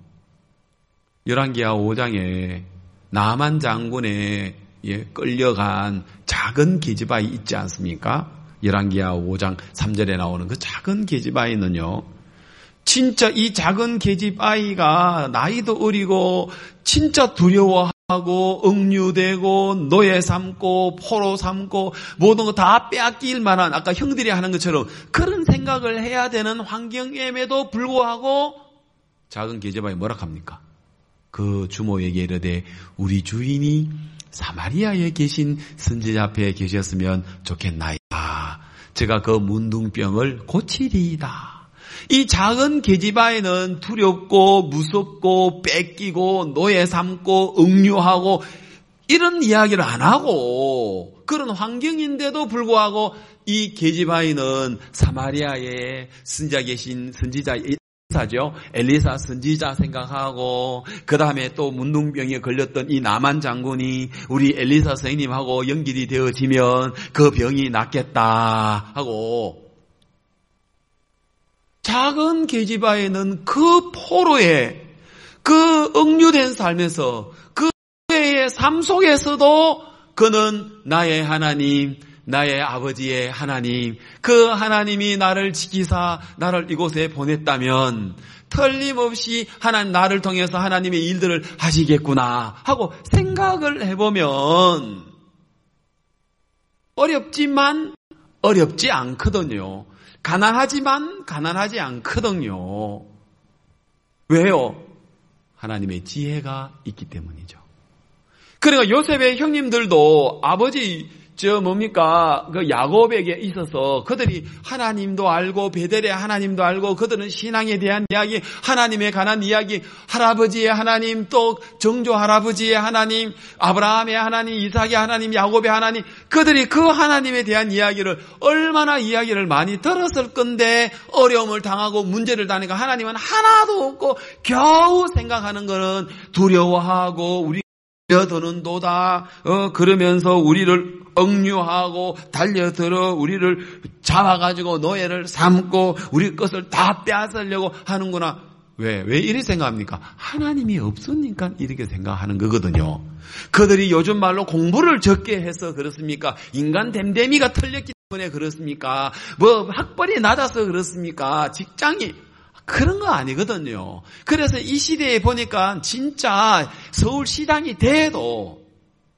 열왕기하 오 장에 나만 장군의 예, 끌려간 작은 계집아이 있지 않습니까? 열왕기하 오 장 삼 절에 나오는 그 작은 계집아이는요, 진짜 이 작은 계집아이가 나이도 어리고 진짜 두려워하고 억류되고 노예 삼고 포로 삼고 모든 거 다 빼앗길 만한, 아까 형들이 하는 것처럼 그런 생각을 해야 되는 환경임에도 불구하고 작은 계집아이 뭐라 합니까? 그 주모에게 이르되 우리 주인이 사마리아에 계신 선지자 앞에 계셨으면 좋겠나이다. 제가 그 문둥병을 고치리이다. 이 작은 계집아이는 두렵고 무섭고 뺏기고 노예 삼고 억류하고 이런 이야기를 안 하고 그런 환경인데도 불구하고 이 계집아이는 사마리아에 선지자 계신 선지자 사죠. 엘리사 선지자 생각하고 그 다음에 또 문둥병에 걸렸던 이 나만 장군이 우리 엘리사 선생님하고 연결이 되어지면 그 병이 낫겠다 하고, 작은 계집아이는 그 포로에 그 억류된 삶에서 그 노예의 삶 속에서도 그는 나의 하나님, 나의 아버지의 하나님, 그 하나님이 나를 지키사 나를 이곳에 보냈다면 틀림없이 하나님 나를 통해서 하나님의 일들을 하시겠구나 하고 생각을 해보면 어렵지만 어렵지 않거든요. 가난하지만 가난하지 않거든요. 왜요? 하나님의 지혜가 있기 때문이죠. 그러니까 요셉의 형님들도 아버지 저 뭡니까 그 야곱에게 있어서 그들이 하나님도 알고 베델의 하나님도 알고 그들은 신앙에 대한 이야기, 하나님에 관한 이야기, 할아버지의 하나님, 또 정조 할아버지의 하나님, 아브라함의 하나님, 이삭의 하나님, 야곱의 하나님, 그들이 그 하나님에 대한 이야기를 얼마나 이야기를 많이 들었을 건데 어려움을 당하고 문제를 당하니까 하나님은 하나도 없고 겨우 생각하는 거는 두려워하고 우리 달려드는도다. 어, 그러면서 우리를 억류하고 달려들어 우리를 잡아가지고 노예를 삼고 우리 것을 다 빼앗으려고 하는구나. 왜? 왜 이렇게 생각합니까? 하나님이 없으니까 이렇게 생각하는 거거든요. 그들이 요즘 말로 공부를 적게 해서 그렇습니까? 인간 댐댐이가 틀렸기 때문에 그렇습니까? 뭐 학벌이 낮아서 그렇습니까? 직장이 그런 거 아니거든요. 그래서 이 시대에 보니까 진짜 서울시장이 돼도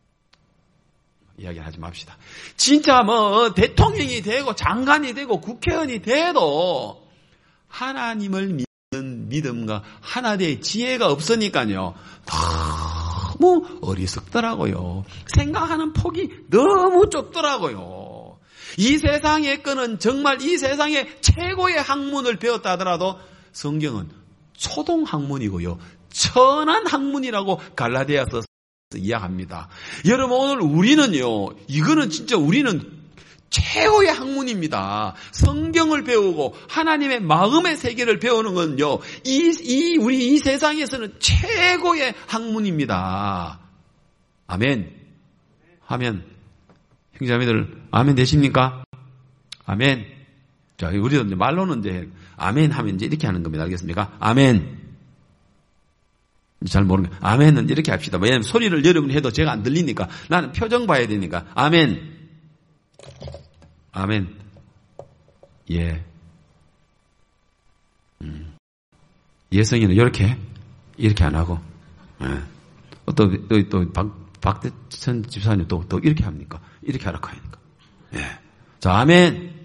이야기를 하지 맙시다. 진짜 뭐 대통령이 되고 장관이 되고 국회의원이 돼도 하나님을 믿는 믿음과 하나님의 지혜가 없으니까요. 너무 어리석더라고요. 생각하는 폭이 너무 좁더라고요. 이 세상의 거는 정말 이 세상의 최고의 학문을 배웠다 하더라도 성경은 초동 학문이고요. 천한 학문이라고 갈라디아서 이야기합니다. 여러분 오늘 우리는요. 이거는 진짜 우리는 최고의 학문입니다. 성경을 배우고 하나님의 마음의 세계를 배우는 건요. 이, 이 우리 이 세상에서는 최고의 학문입니다. 아멘. 하면 형제자매들 아멘 되십니까? 아멘. 자, 우리도 이제 말로는 이제 아멘 하면 이제 이렇게 하는 겁니다. 알겠습니까? 아멘. 잘 모르는 거. 아멘은 이렇게 합시다. 왜냐하면 소리를 여러분이 해도 제가 안 들리니까 나는 표정 봐야 되니까. 아멘. 아멘. 예. 음. 예성이는 이렇게 이렇게 안 하고. 예. 또 또 또 박 박대천 집사님 또 또 이렇게 합니까? 이렇게 하라고 하니까. 예. 자, 아멘.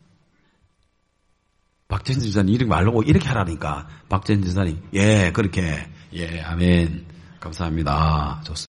박재현 지사님 이렇게 말하고 이렇게 하라니까. 박재현 지사님 예 그렇게 예 아멘 감사합니다. 좋습니다.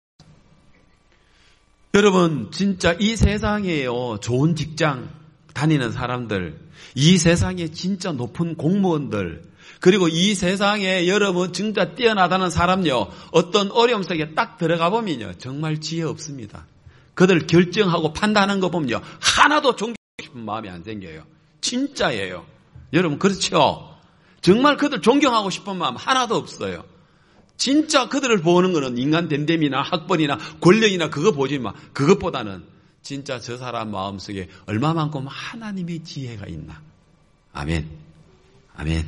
여러분 진짜 이 세상에요 좋은 직장 다니는 사람들, 이 세상에 진짜 높은 공무원들, 그리고 이 세상에 여러분 진짜 뛰어나다는 사람요 어떤 어려움 속에 딱 들어가 보면요 정말 지혜 없습니다. 그들 결정하고 판단하는 거 보면요 하나도 존경하고 싶은 마음이 안 생겨요. 진짜예요. 여러분 그렇죠? 정말 그들 존경하고 싶은 마음 하나도 없어요. 진짜 그들을 보는 거는 인간 댐댐이나 학벌이나 권력이나 그거 보지 마. 그것보다는 진짜 저 사람 마음속에 얼마만큼 하나님의 지혜가 있나. 아멘. 아멘.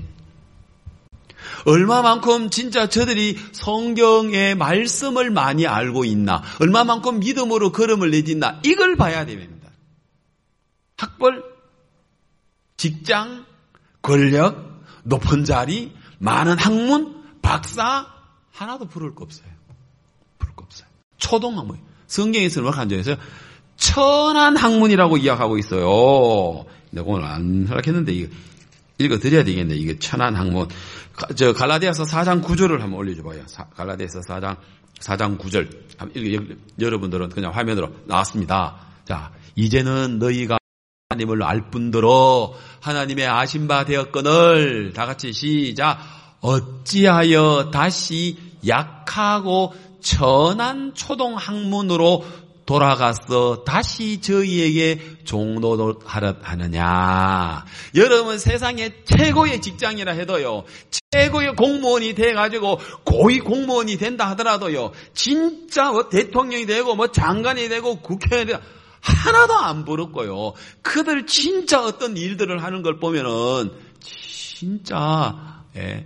얼마만큼 진짜 저들이 성경의 말씀을 많이 알고 있나. 얼마만큼 믿음으로 걸음을 내딛나. 이걸 봐야 됩니다. 학벌, 직장, 권력, 높은 자리, 많은 학문, 박사 하나도 부를 거 없어요. 부를 거 없어요. 초동 학문. 성경에서는 뭐라고 한적있어요? 천한 학문이라고 이야기하고 있어요. 내가 오늘 안 허락했는데 이거 읽어드려야 되겠네. 이게 천한 학문. 저 갈라디아서 사 장 구 절을 한번 올려줘봐요. 갈라디아서 사 장 사 장 구 절. 여러분들은 그냥 화면으로 나왔습니다. 자, 이제는 너희가 하나님을 알 뿐더러 하나님의 아신 바 되었거늘. 다 같이 시작. 어찌하여 다시 약하고 천한 초동 학문으로 돌아가서 다시 저희에게 종노릇하려 하느냐. 여러분 세상에 최고의 직장이라 해도요. 최고의 공무원이 돼가지고 고위 공무원이 된다 하더라도요. 진짜 뭐 대통령이 되고 뭐 장관이 되고 국회의원이 되고 하나도 안 부럽고요. 그들 진짜 어떤 일들을 하는 걸 보면은 진짜 예.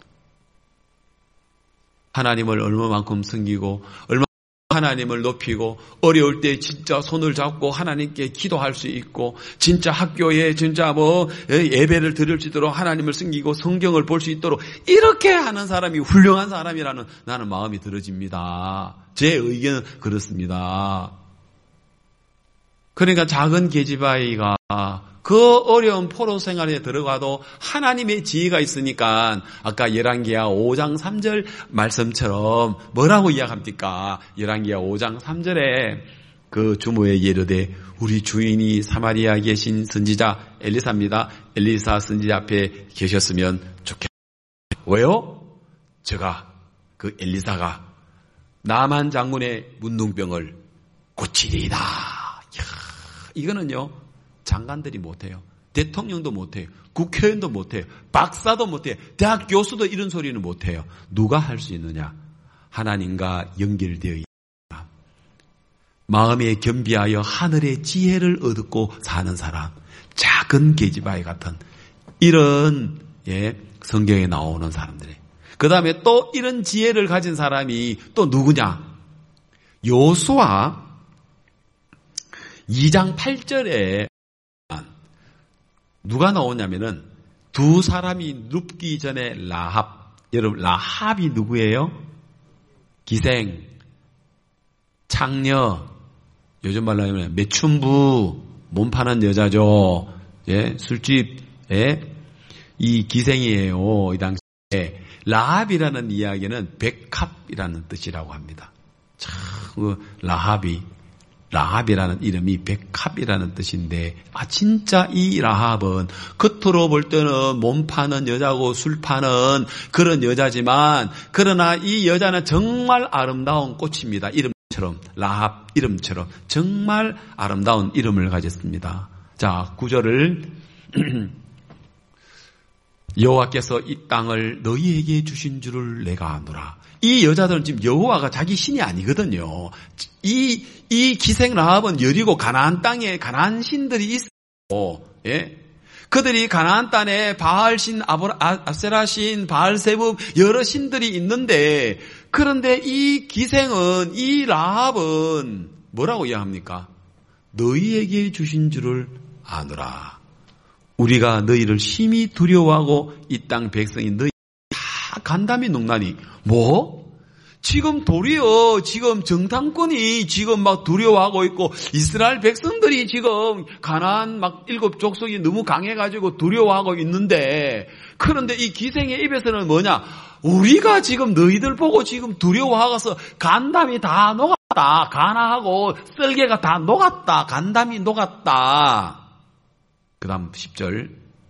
하나님을 얼마만큼 섬기고 얼마 하나님을 높이고 어려울 때 진짜 손을 잡고 하나님께 기도할 수 있고 진짜 학교에 진짜 뭐 예배를 드릴 수 있도록 하나님을 섬기고 성경을 볼 수 있도록 이렇게 하는 사람이 훌륭한 사람이라는 나는 마음이 들어집니다. 제 의견은 그렇습니다. 그러니까 작은 계집아이가 그 어려운 포로 생활에 들어가도 하나님의 지혜가 있으니까 아까 열왕기야 오 장 삼 절 말씀처럼 뭐라고 이야기합니까? 열왕기야 오 장 삼 절에 그 주모에게 이르되 우리 주인이 사마리아에 계신 선지자 엘리사입니다. 엘리사 선지자 앞에 계셨으면 좋겠다. 왜요? 제가 그 엘리사가 나만 장군의 문둥병을 고치리이다. 이야, 이거는요 장관들이 못해요. 대통령도 못해요. 국회의원도 못해요. 박사도 못해요. 대학 교수도 이런 소리는 못해요. 누가 할 수 있느냐? 하나님과 연결되어 있다. 마음에 겸비하여 하늘의 지혜를 얻고 사는 사람, 작은 계집아이 같은 이런 예, 성경에 나오는 사람들이. 그 다음에 또 이런 지혜를 가진 사람이 또 누구냐? 여호수아 이 장 팔 절에 누가 나오냐면은 두 사람이 눕기 전에 라합. 여러분 라합이 누구예요? 기생, 창녀, 요즘 말로 하면 매춘부, 몸 파는 여자죠. 예, 술집, 예, 이 기생이에요. 이 당시에 라합이라는 이야기는 백합이라는 뜻이라고 합니다. 참, 그 라합이 라합이라는 이름이 백합이라는 뜻인데, 아, 진짜 이 라합은 겉으로 볼 때는 몸 파는 여자고 술 파는 그런 여자지만, 그러나 이 여자는 정말 아름다운 꽃입니다. 이름처럼, 라합 이름처럼 정말 아름다운 이름을 가졌습니다. 자, 구절을 여호와께서 이 땅을 너희에게 주신 줄을 내가 아노라. 이 여자들은 지금 여호와가 자기 신이 아니거든요. 이, 이 기생 라합은 여리고 가나안 땅에 가나안 신들이 있어. 예? 그들이 가나안 땅에 바알 신, 아세라 신, 바알 세붐 여러 신들이 있는데, 그런데 이 기생은, 이 라합은 뭐라고 이야기합니까? 너희에게 주신 줄을 아노라. 우리가 너희를 심히 두려워하고 이 땅 백성이 너희 다 간담이 농나니. 뭐? 지금 도리어 지금 정탐꾼이 지금 막 두려워하고 있고 이스라엘 백성들이 지금 가나안 막 일곱 족속이 너무 강해가지고 두려워하고 있는데, 그런데 이 기생의 입에서는 뭐냐? 우리가 지금 너희들 보고 지금 두려워하고서 간담이 다 녹았다. 가나하고 썰개가 다 녹았다. 간담이 녹았다. 그 다음 십 절.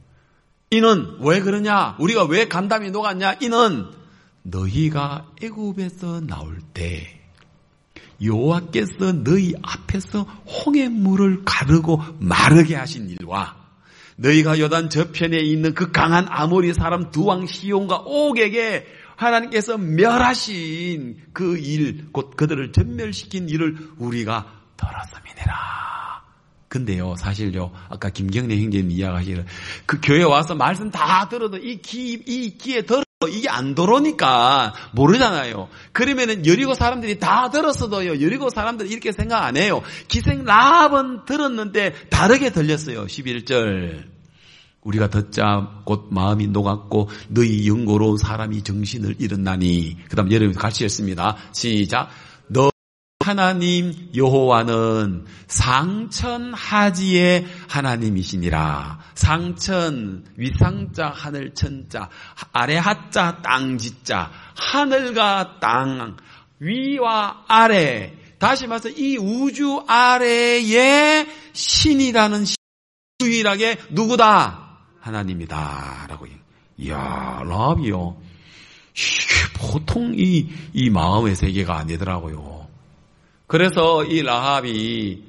이는 왜 그러냐? 우리가 왜 간담이 녹았냐? 이는 너희가 애굽에서 나올 때 여호와께서 너희 앞에서 홍해 물을 가르고 마르게 하신 일과 너희가 요단 저편에 있는 그 강한 아모리 사람 두 왕 시온과 옥에게 하나님께서 멸하신 그 일, 곧 그들을 전멸시킨 일을 우리가 들었음이니라. 근데요, 사실요, 아까 김경래 형제님 이야기하시는 그 교회 와서 말씀 다 들어도 이 귀, 이 귀에 들어 이게 안 들어오니까 모르잖아요. 그러면은 여리고 사람들이 다 들었어도요, 여리고 사람들이 이렇게 생각 안 해요. 기생 라합은 들었는데 다르게 들렸어요. 십일 절. 우리가 듣자 곧 마음이 녹았고 너희 영고로운 사람이 정신을 잃었나니. 그 다음 여러분 같이 읽습니다. 시작. 너 하나님 여호와는 상천하지의 하나님이시니라. 상천, 위상자, 하늘천자, 아래 하자, 땅지자, 하늘과 땅, 위와 아래. 다시 말해서 이 우주 아래에 신이라는 신, 유일하게 누구다? 하나님이다. 라고. 이야, 라합이요. 이게 보통 이, 이 마음의 세계가 아니더라고요. 그래서 이 라합이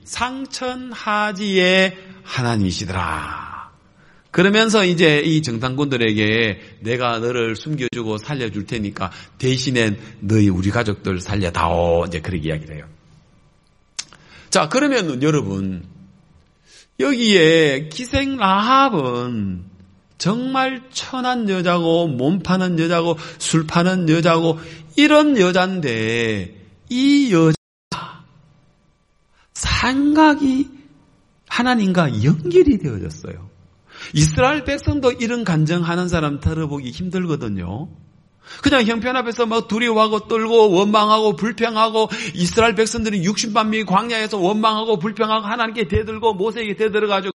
상천하지의 하나님이시더라. 그러면서 이제 이 정탐꾼들에게 내가 너를 숨겨주고 살려줄 테니까 대신에 너희 우리 가족들 살려다오. 이제 그렇게 이야기를 해요. 자, 그러면 여러분, 여기에 기생 라합은 정말 천한 여자고 몸 파는 여자고 술 파는 여자고 이런 여잔데, 이 여자 생각이 하나님과 연결이 되어졌어요. 이스라엘 백성도 이런 간증하는 사람 들어보기 힘들거든요. 그냥 형편 앞에서 막 두려워하고 떨고 원망하고 불평하고 이스라엘 백성들이 육십만 명이 광야에서 원망하고 불평하고 하나님께 대들고 모세에게 대들어가지고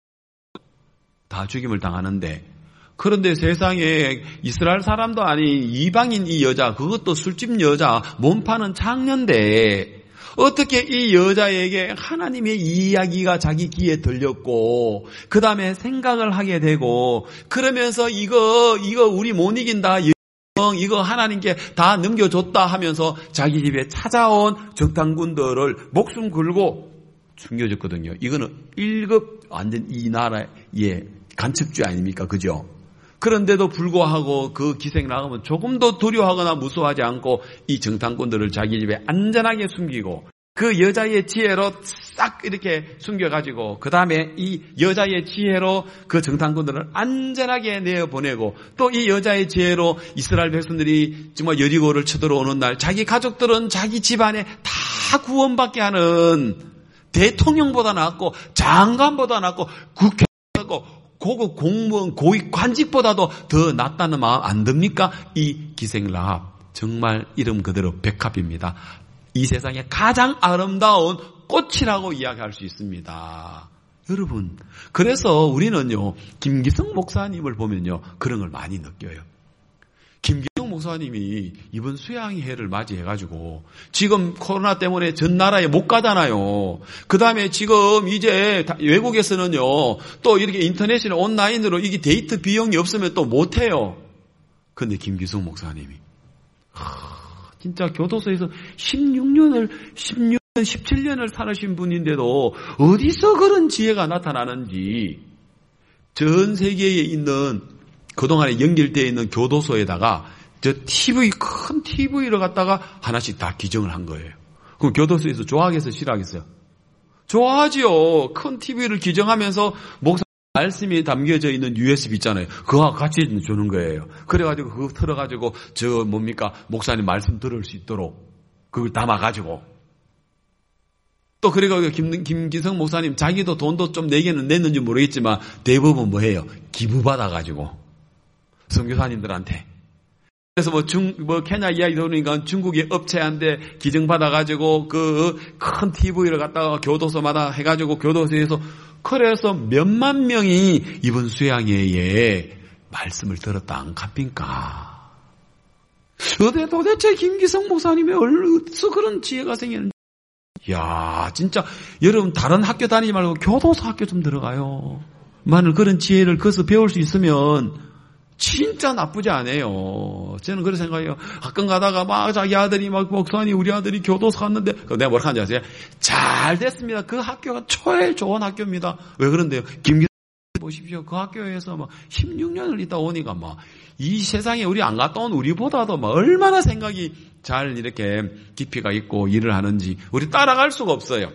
다 죽임을 당하는데, 그런데 세상에 이스라엘 사람도 아닌 이방인 이 여자, 그것도 술집 여자, 몸 파는 창녀인데 어떻게 이 여자에게 하나님의 이야기가 자기 귀에 들렸고 그 다음에 생각을 하게 되고 그러면서 이거 이거 우리 못 이긴다, 이거 하나님께 다 넘겨줬다 하면서 자기 집에 찾아온 적당군들을 목숨 걸고 숨겨줬거든요. 이거는 일 급 완전 이 나라의 간첩죄 아닙니까? 그죠? 그런데도 불구하고 그 기생 나가면 조금도 두려워하거나 무서워하지 않고 이 정탐꾼들을 자기 집에 안전하게 숨기고 그 여자의 지혜로 싹 이렇게 숨겨가지고 그 다음에 이 여자의 지혜로 그 정탐꾼들을 안전하게 내어보내고 또 이 여자의 지혜로 이스라엘 백성들이 정말 여리고를 쳐들어오는 날 자기 가족들은 자기 집안에 다 구원받게 하는 대통령보다 낫고 장관보다 낫고 국회보다 낫고 고급 공무원 고위 관직보다도 더 낫다는 마음 안 듭니까? 이 기생 라합 정말 이름 그대로 백합입니다. 이 세상에 가장 아름다운 꽃이라고 이야기할 수 있습니다. 여러분, 그래서 우리는요 김기성 목사님을 보면요 그런 걸 많이 느껴요. 김기성 목사님이 이번 수양회를 맞이해가지고 지금 코로나 때문에 전 나라에 못 가잖아요. 그 다음에 지금 이제 외국에서는요 또 이렇게 인터넷이나 온라인으로 이게 데이트 비용이 없으면 또 못해요. 근데 김기성 목사님이 하, 진짜 교도소에서 십육 년을 십육 년, 십칠 년을 살으신 분인데도 어디서 그런 지혜가 나타나는지 전 세계에 있는 그동안에 연결되어 있는 교도소에다가 저 티비, 큰 티비를 갖다가 하나씩 다 기증을 한 거예요. 그럼 교도소에서 좋아하겠어요? 싫어하겠어요? 좋아하지요. 큰 티비를 기증하면서 목사 말씀이 담겨져 있는 유에스비 있잖아요. 그거와 같이 주는 거예요. 그래가지고 그거 틀어가지고 저 뭡니까? 목사님 말씀 들을 수 있도록 그걸 담아가지고 또 그래가지고 김, 김기성 목사님 자기도 돈도 좀 내게는 냈는지 모르겠지만 대부분 뭐 해요? 기부 받아가지고 선교사님들한테. 그래서 뭐 중, 뭐 케냐 이야기 들으니까 중국의 업체한테 기증받아가지고 그 큰 티비를 갖다가 교도소마다 해가지고 교도소에서 그래서 몇만 명이 이번 수양회에 말씀을 들었다 안 갑니까? 어디 도대체 김기성 목사님의 어디서 그런 지혜가 생기는지. 이야, 진짜 여러분 다른 학교 다니지 말고 교도소 학교 좀 들어가요. 만일 그런 지혜를 거기서 배울 수 있으면 진짜 나쁘지 않아요. 저는 그렇게 생각해요. 가끔 가다가 막 자기 아들이 막 목사님 우리 아들이 교도소 갔는데 내가 뭐라 하는지 아세요? 잘 됐습니다. 그 학교가 제일 좋은 학교입니다. 왜 그런데요? 김기성 보십시오. 그 학교에서 막 십육 년을 있다 오니까 막 이 세상에 우리 안 갔다 온 우리보다도 막 얼마나 생각이 잘 이렇게 깊이가 있고 일을 하는지 우리 따라갈 수가 없어요.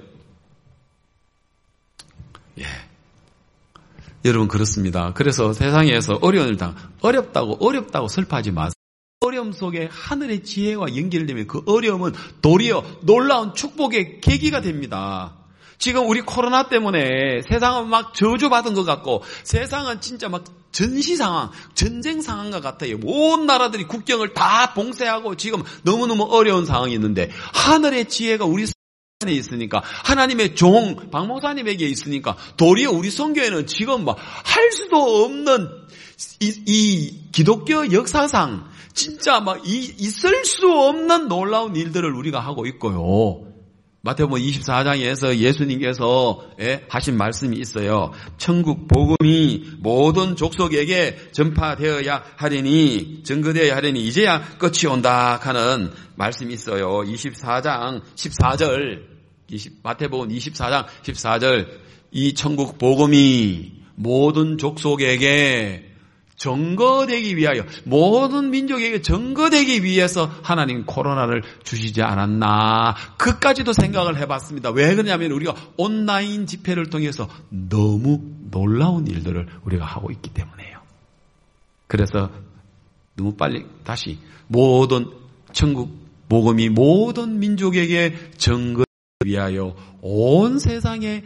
예. 여러분 그렇습니다. 그래서 세상에서 어려운 일 당 어렵다고 어렵다고 슬퍼하지 마세요. 어려움 속에 하늘의 지혜와 연결되면 그 어려움은 도리어 놀라운 축복의 계기가 됩니다. 지금 우리 코로나 때문에 세상은 막 저주받은 것 같고 세상은 진짜 막 전시 상황, 전쟁 상황과 같아요. 온 나라들이 국경을 다 봉쇄하고 지금 너무너무 어려운 상황이 있는데 하늘의 지혜가 우리 안에 있으니까 하나님의 종 박 목사님에게 있으니까 도리어 우리 선교회는 지금 막 할 수도 없는 이, 이 기독교 역사상 진짜 막 이, 있을 수 없는 놀라운 일들을 우리가 하고 있고요. 마태복음 이십사 장에서 예수님께서 예, 하신 말씀이 있어요. 천국 복음이 모든 족속에게 전파되어야 하리니 증거되어야 하리니 이제야 끝이 온다 하는 말씀이 있어요. 이십사 장 십사 절 마태복음 이십사 장 십사 절 이 천국 복음이 모든 족속에게 증거되기 위하여 모든 민족에게 증거되기 위해서 하나님 코로나를 주시지 않았나 그까지도 생각을 해봤습니다. 왜 그러냐면 우리가 온라인 집회를 통해서 너무 놀라운 일들을 우리가 하고 있기 때문에요. 그래서 너무 빨리 다시 모든 천국 복음이 모든 민족에게 증거되기 위하여 온 세상에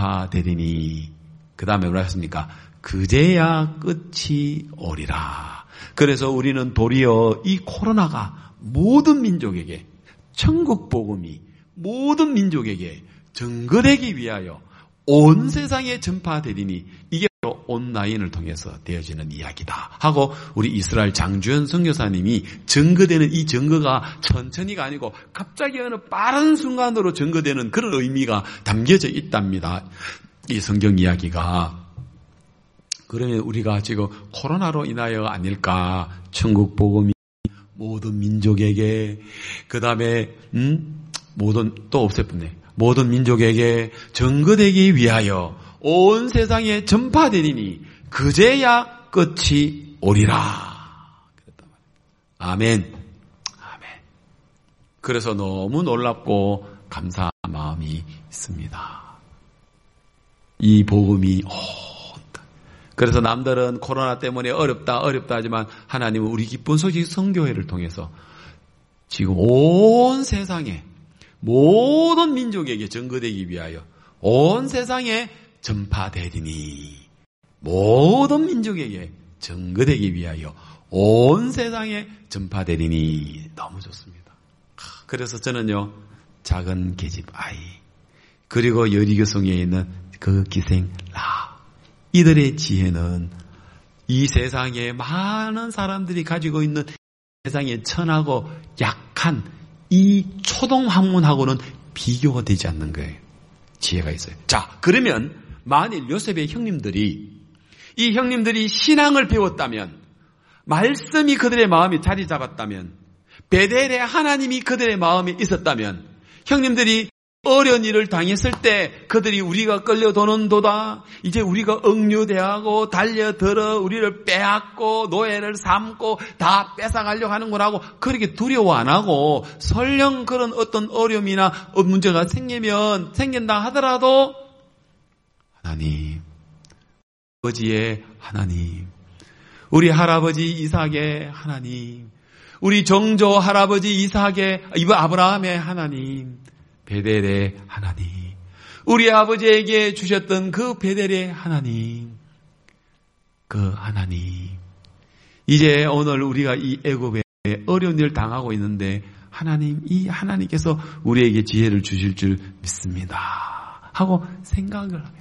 전파되리니 그 다음에 뭐라 했습니까? 그제야 끝이 오리라. 그래서 우리는 도리어 이 코로나가 모든 민족에게 천국 복음이 모든 민족에게 증거되기 위하여 온 세상에 전파되리니 이게 바로 온라인을 통해서 되어지는 이야기다 하고 우리 이스라엘 장주현 선교사님이 증거되는 이 증거가 천천히가 아니고 갑자기 어느 빠른 순간으로 증거되는 그런 의미가 담겨져 있답니다. 이 성경 이야기가. 그러면 우리가 지금 코로나로 인하여가 아닐까? 천국 복음이 모든 민족에게, 그 다음에 음? 모든 또 없애뿐네. 모든 민족에게 증거되기 위하여 온 세상에 전파되리니 그제야 끝이 오리라. 아멘. 아멘. 그래서 너무 놀랍고 감사한 마음이 있습니다. 이 복음이 오, 그래서 남들은 코로나 때문에 어렵다 어렵다 하지만 하나님은 우리 기쁜 소식 선교회를 통해서 지금 온 세상에 모든 민족에게 증거되기 위하여 온 세상에 전파되리니 모든 민족에게 증거되기 위하여 온 세상에 전파되리니 너무 좋습니다. 그래서 저는요 작은 계집 아이 그리고 여리교성에 있는 그 기생 라 이들의 지혜는 이 세상에 많은 사람들이 가지고 있는 세상에 천하고 약한 이 초동 학문하고는 비교가 되지 않는 거예요. 지혜가 있어요. 자, 그러면 만일 요셉의 형님들이 이 형님들이 신앙을 배웠다면 말씀이 그들의 마음에 자리 잡았다면 베델의 하나님이 그들의 마음에 있었다면 형님들이 어려운 일을 당했을 때 그들이 우리가 끌려도는도다. 이제 우리가 억류대하고 달려들어 우리를 빼앗고 노예를 삼고 다 뺏어가려고 하는 거라고 그렇게 두려워 안 하고 설령 그런 어떤 어려움이나 문제가 생기면 생긴다 하더라도 하나님, 아버지의 하나님, 우리 할아버지 이삭의 하나님, 우리 정조 할아버지 이삭의 이브 아브라함의 하나님, 베델의 하나님, 우리 아버지에게 주셨던 그 베델의 하나님, 그 하나님, 이제 오늘 우리가 이 애굽에 어려운 일을 당하고 있는데 하나님, 이 하나님께서 우리에게 지혜를 주실 줄 믿습니다 하고 생각을 하면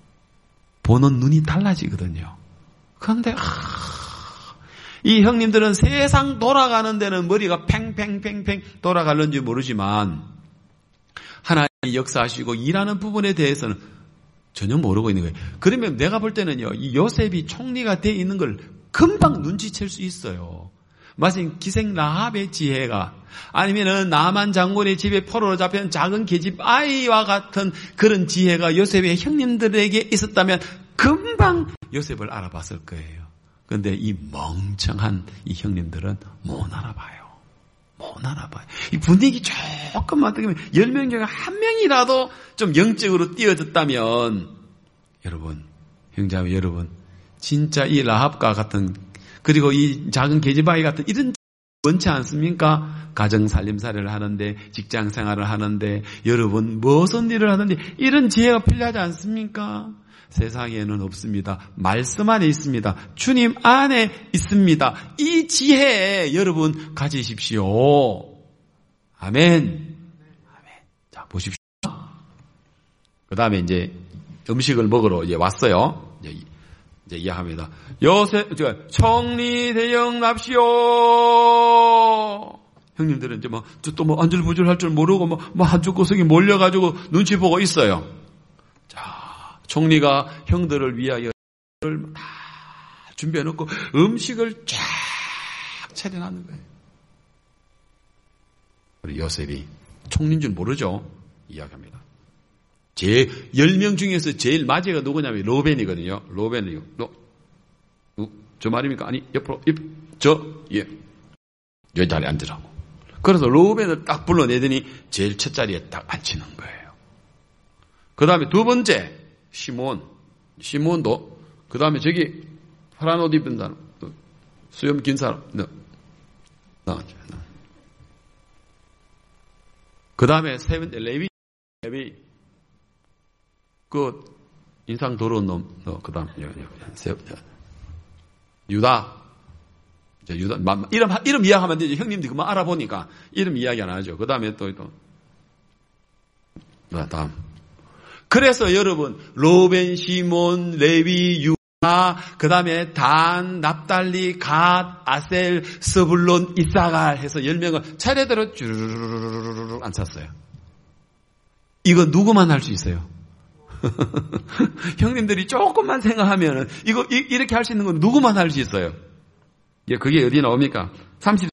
보는 눈이 달라지거든요. 그런데 아, 이 형님들은 세상 돌아가는 데는 머리가 팽팽팽팽 돌아가는지 모르지만 하나님이 역사하시고 일하는 부분에 대해서는 전혀 모르고 있는 거예요. 그러면 내가 볼 때는요, 이 요셉이 총리가 돼 있는 걸 금방 눈치챌 수 있어요. 마치 기생 라합의 지혜가 아니면은 나만 장군의 집에 포로로 잡힌 작은 계집 아이와 같은 그런 지혜가 요셉의 형님들에게 있었다면 금방 요셉을 알아봤을 거예요. 그런데 이 멍청한 이 형님들은 못 알아봐요. 못 알아봐요. 이 분위기 조금만 뜨면 열 명 중에 한 명이라도 좀 영적으로 띄어졌다면 여러분, 형제자매 여러분, 진짜 이 라합과 같은 그리고 이 작은 계집아이 같은 이런 원치 않습니까? 가정 살림살이를 하는데 직장 생활을 하는데 여러분 무슨 일을 하는데 이런 지혜가 필요하지 않습니까? 세상에는 없습니다. 말씀 안에 있습니다. 주님 안에 있습니다. 이 지혜 여러분 가지십시오. 아멘. 아멘. 자, 보십시오. 그 다음에 이제 음식을 먹으러 이제 왔어요. 이제, 이제 이야기합니다. 요새, 청리 대영 납시오. 형님들은 이제 뭐, 또 뭐, 안절부절 할 줄 모르고 뭐, 뭐, 한쪽 구석에 몰려가지고 눈치 보고 있어요. 총리가 형들을 위하여 다 준비해놓고 음식을 쫙 차려놨는 거예요. 우리 요셉이 총리인 줄 모르죠? 이야기합니다. 제 열 명 중에서 제일 마지가 누구냐면 로벤이거든요. 로벤이요. 너, 저 말입니까? 아니, 옆으로, 옆, 저, 예. 여기 자리에 앉으라고. 그래서 로벤을 딱 불러내더니 제일 첫 자리에 딱 앉히는 거예요. 그 다음에 두 번째, 시몬, 시몬도, 그 다음에 저기, 파란 옷 입은 사람, 수염 긴 사람, 너, 너, 너. 그 다음에 세 번째, 레위, 레위, 그, 인상 더러운 놈, 너, 그 다음, 세 번째, 유다, 유다, 이름, 이름 이야기하면 되죠. 형님들이 그만 알아보니까. 이름 이야기 안 하죠. 그 다음에 또, 또. 다음. 그래서 여러분, 로벤, 시몬, 레위, 유다, 그 다음에 단, 납달리, 갓, 아셀, 스불론, 이사갈 해서 열 명을 차례대로 쭈르르르르르 앉혔어요. 이거 누구만 할 수 있어요? 형님들이 조금만 생각하면은, 이거, 이, 이렇게 할 수 있는 건 누구만 할 수 있어요? 예, 그게 어디 나옵니까? 삼십,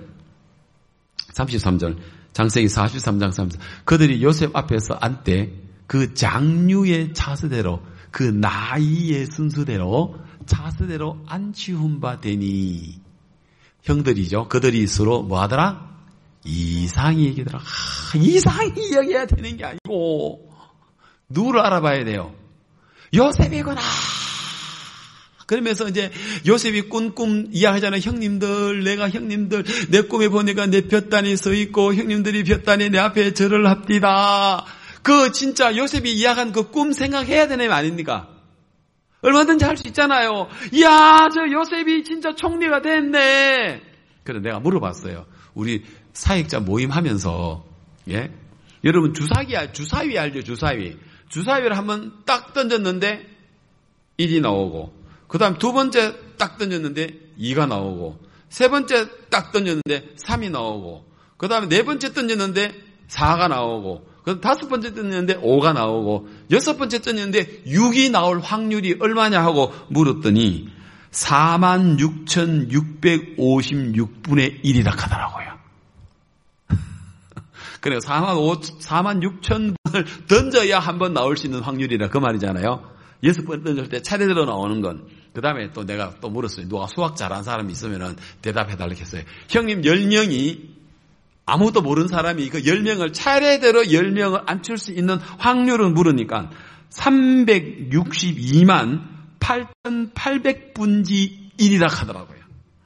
삼십삼 절. 장세기 사십삼 장 삼 절. 그들이 요셉 앞에서 앉되 그 장류의 차수대로 그 나이의 순수대로 차수대로 안치훈 바 되니 형들이죠. 그들이 서로 뭐 하더라? 이상히 얘기하더라. 아, 이상히 이야기해야 되는 게 아니고 누구를 알아봐야 돼요? 요셉이구나. 그러면서 이제 요셉이 꾼 꿈 이야기하잖아요. 형님들, 내가 형님들, 내 꿈에 보니까 내 볕단이 서 있고 형님들이 볕단에 내 앞에 절을 합디다. 그 진짜 요셉이 이야기한 그 꿈 생각해야 되는 거 아닙니까? 얼마든지 할 수 있잖아요. 이야, 저 요셉이 진짜 총리가 됐네. 그래서 내가 물어봤어요. 우리 사역자 모임 하면서, 예? 여러분 주사위, 주사위 알죠? 주사위. 주사위를 한번 딱 던졌는데 일이 나오고, 그 다음 두 번째 딱 던졌는데 이가 나오고, 세 번째 딱 던졌는데 삼이 나오고, 그 다음에 네 번째 던졌는데 사가 나오고, 그 다섯 번째 던졌는데 오가 나오고, 여섯 번째 던졌는데 육이 나올 확률이 얼마냐 하고 물었더니 사만 육천육백오십육 분의 일이다 하더라고요. 그래서 사만 육천 분을 던져야 한 번 나올 수 있는 확률이라 그 말이잖아요. 여섯 번 던질 때 차례대로 나오는 건. 그 다음에 또 내가 또 물었어요. 누가 수학 잘하는 사람이 있으면 대답해달라고 했어요. 형님 열 명이 아무것도 모르는 사람이 그 열 명을 차례대로 열 명을 앉힐 수 있는 확률을 물으니까 삼백육십이만 팔천팔백 분지 일이라 하더라고요.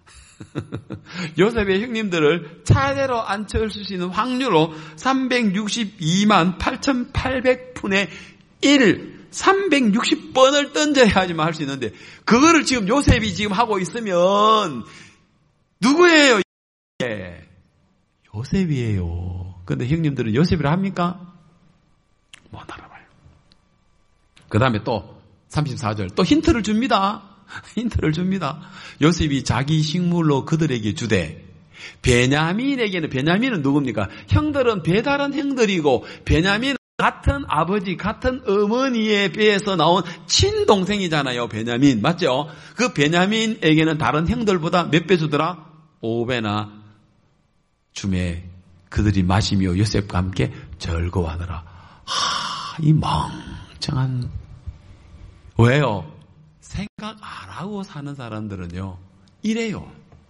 요셉의 형님들을 차례로 앉힐 수 있는 확률로 삼백육십이만 팔천팔백 분의 일, 삼백육십 번을 던져야지만 할 수 있는데, 그거를 지금 요셉이 지금 하고 있으면 누구예요? 예, 요셉이에요. 그런데 형님들은 요셉이라 합니까? 못 알아봐요. 그 다음에 또 삼십사 절 또 힌트를 줍니다. 힌트를 줍니다. 요셉이 자기 식물로 그들에게 주되, 베냐민에게는, 베냐민은 누굽니까? 형들은 배다른 형들이고, 베냐민은 같은 아버지, 같은 어머니의 배에서 나온 친동생이잖아요. 베냐민. 맞죠? 그 베냐민에게는 다른 형들보다 몇 배 주더라? 오 배나 주매 그들이 마시며 요셉과 함께 즐거워하더라. 하, 이 멍청한. 왜요? 생각 안 하고 사는 사람들은요, 이래요.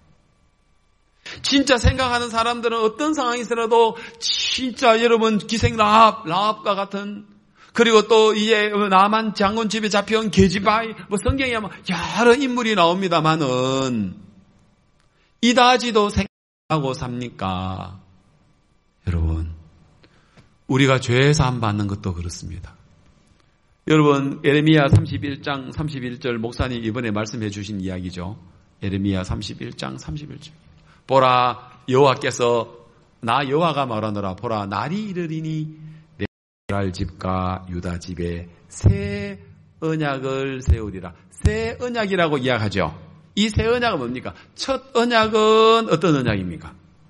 진짜 생각하는 사람들은 어떤 상황이서라도 진짜 여러분 기생 라합, 라합과 같은, 그리고 또 이제 나만 장군 집에 잡혀온 게지바이, 뭐 성경에 뭐 여러 인물이 나옵니다만은 이다지도 생각하고 삽니까? 여러분, 우리가 죄 사함 받는 것도 그렇습니다. 여러분, 에레미야 삼십일 장 삼십일 절 목사님 이번에 말씀해 주신 이야기죠. 에레미야 삼십일 장 삼십일 절. 보라, 여호와께서, 나 여호와가 말하노라. 보라, 날이 이르리니 내 이스라엘 집과 유다 집에 새 언약을 세우리라. 새 언약이라고 이야기하죠. 이 새 언약은 뭡니까? 첫 언약은 어떤 언약입니까?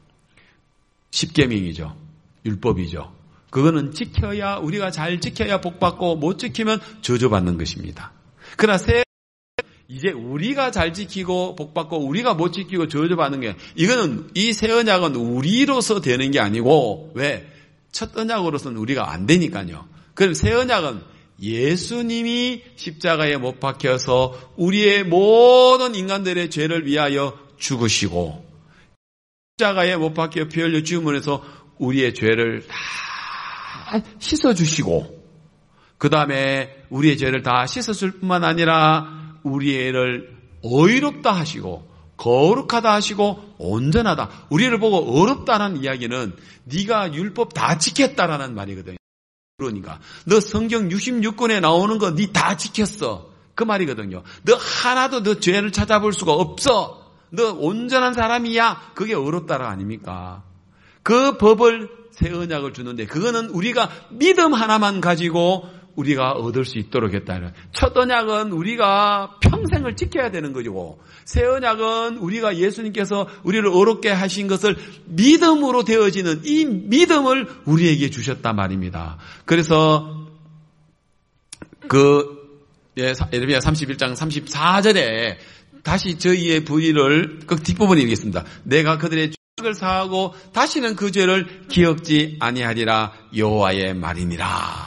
십계명이죠. 율법이죠. 그거는 지켜야, 우리가 잘 지켜야 복받고 못 지키면 저주받는 것입니다. 그러나 새, 이제 우리가 잘 지키고 복받고 우리가 못 지키고 저주받는 게, 이거는, 이 새 언약은 우리로서 되는 게 아니고, 왜? 첫 언약으로서는 우리가 안 되니까요. 그럼 새 언약은 예수님이 십자가에 못 박혀서 우리의 모든 인간들의 죄를 위하여 죽으시고, 십자가에 못 박혀 피 흘려 죽음으로 해서 우리의 죄를 다 씻어주시고, 그 다음에 우리의 죄를 다 씻어줄 뿐만 아니라 우리의 애를 의롭다 하시고 거룩하다 하시고 온전하다. 우리를 보고 어렵다는 이야기는 네가 율법 다 지켰다라는 말이거든요. 그러니까 너 성경 육십육 권에 나오는 거 네 다 지켰어, 그 말이거든요. 너 하나도 너 죄를 찾아볼 수가 없어. 너 온전한 사람이야. 그게 의롭다라 아닙니까? 그 법을 새 언약을 주는데 그거는 우리가 믿음 하나만 가지고 우리가 얻을 수 있도록 했다. 첫 언약은 우리가 평생을 지켜야 되는 거고 새 언약은 우리가 예수님께서 우리를 의롭게 하신 것을 믿음으로 되어지는 이 믿음을 우리에게 주셨단 말입니다. 그래서 그 에레미야 삼십일 장 삼십사 절에 다시 저희의 부의를 그 뒷부분에 읽겠습니다. 내가 그들의 죄를 사하고 다시는 그 죄를 기억지 아니하리라 여호와의 말이니라.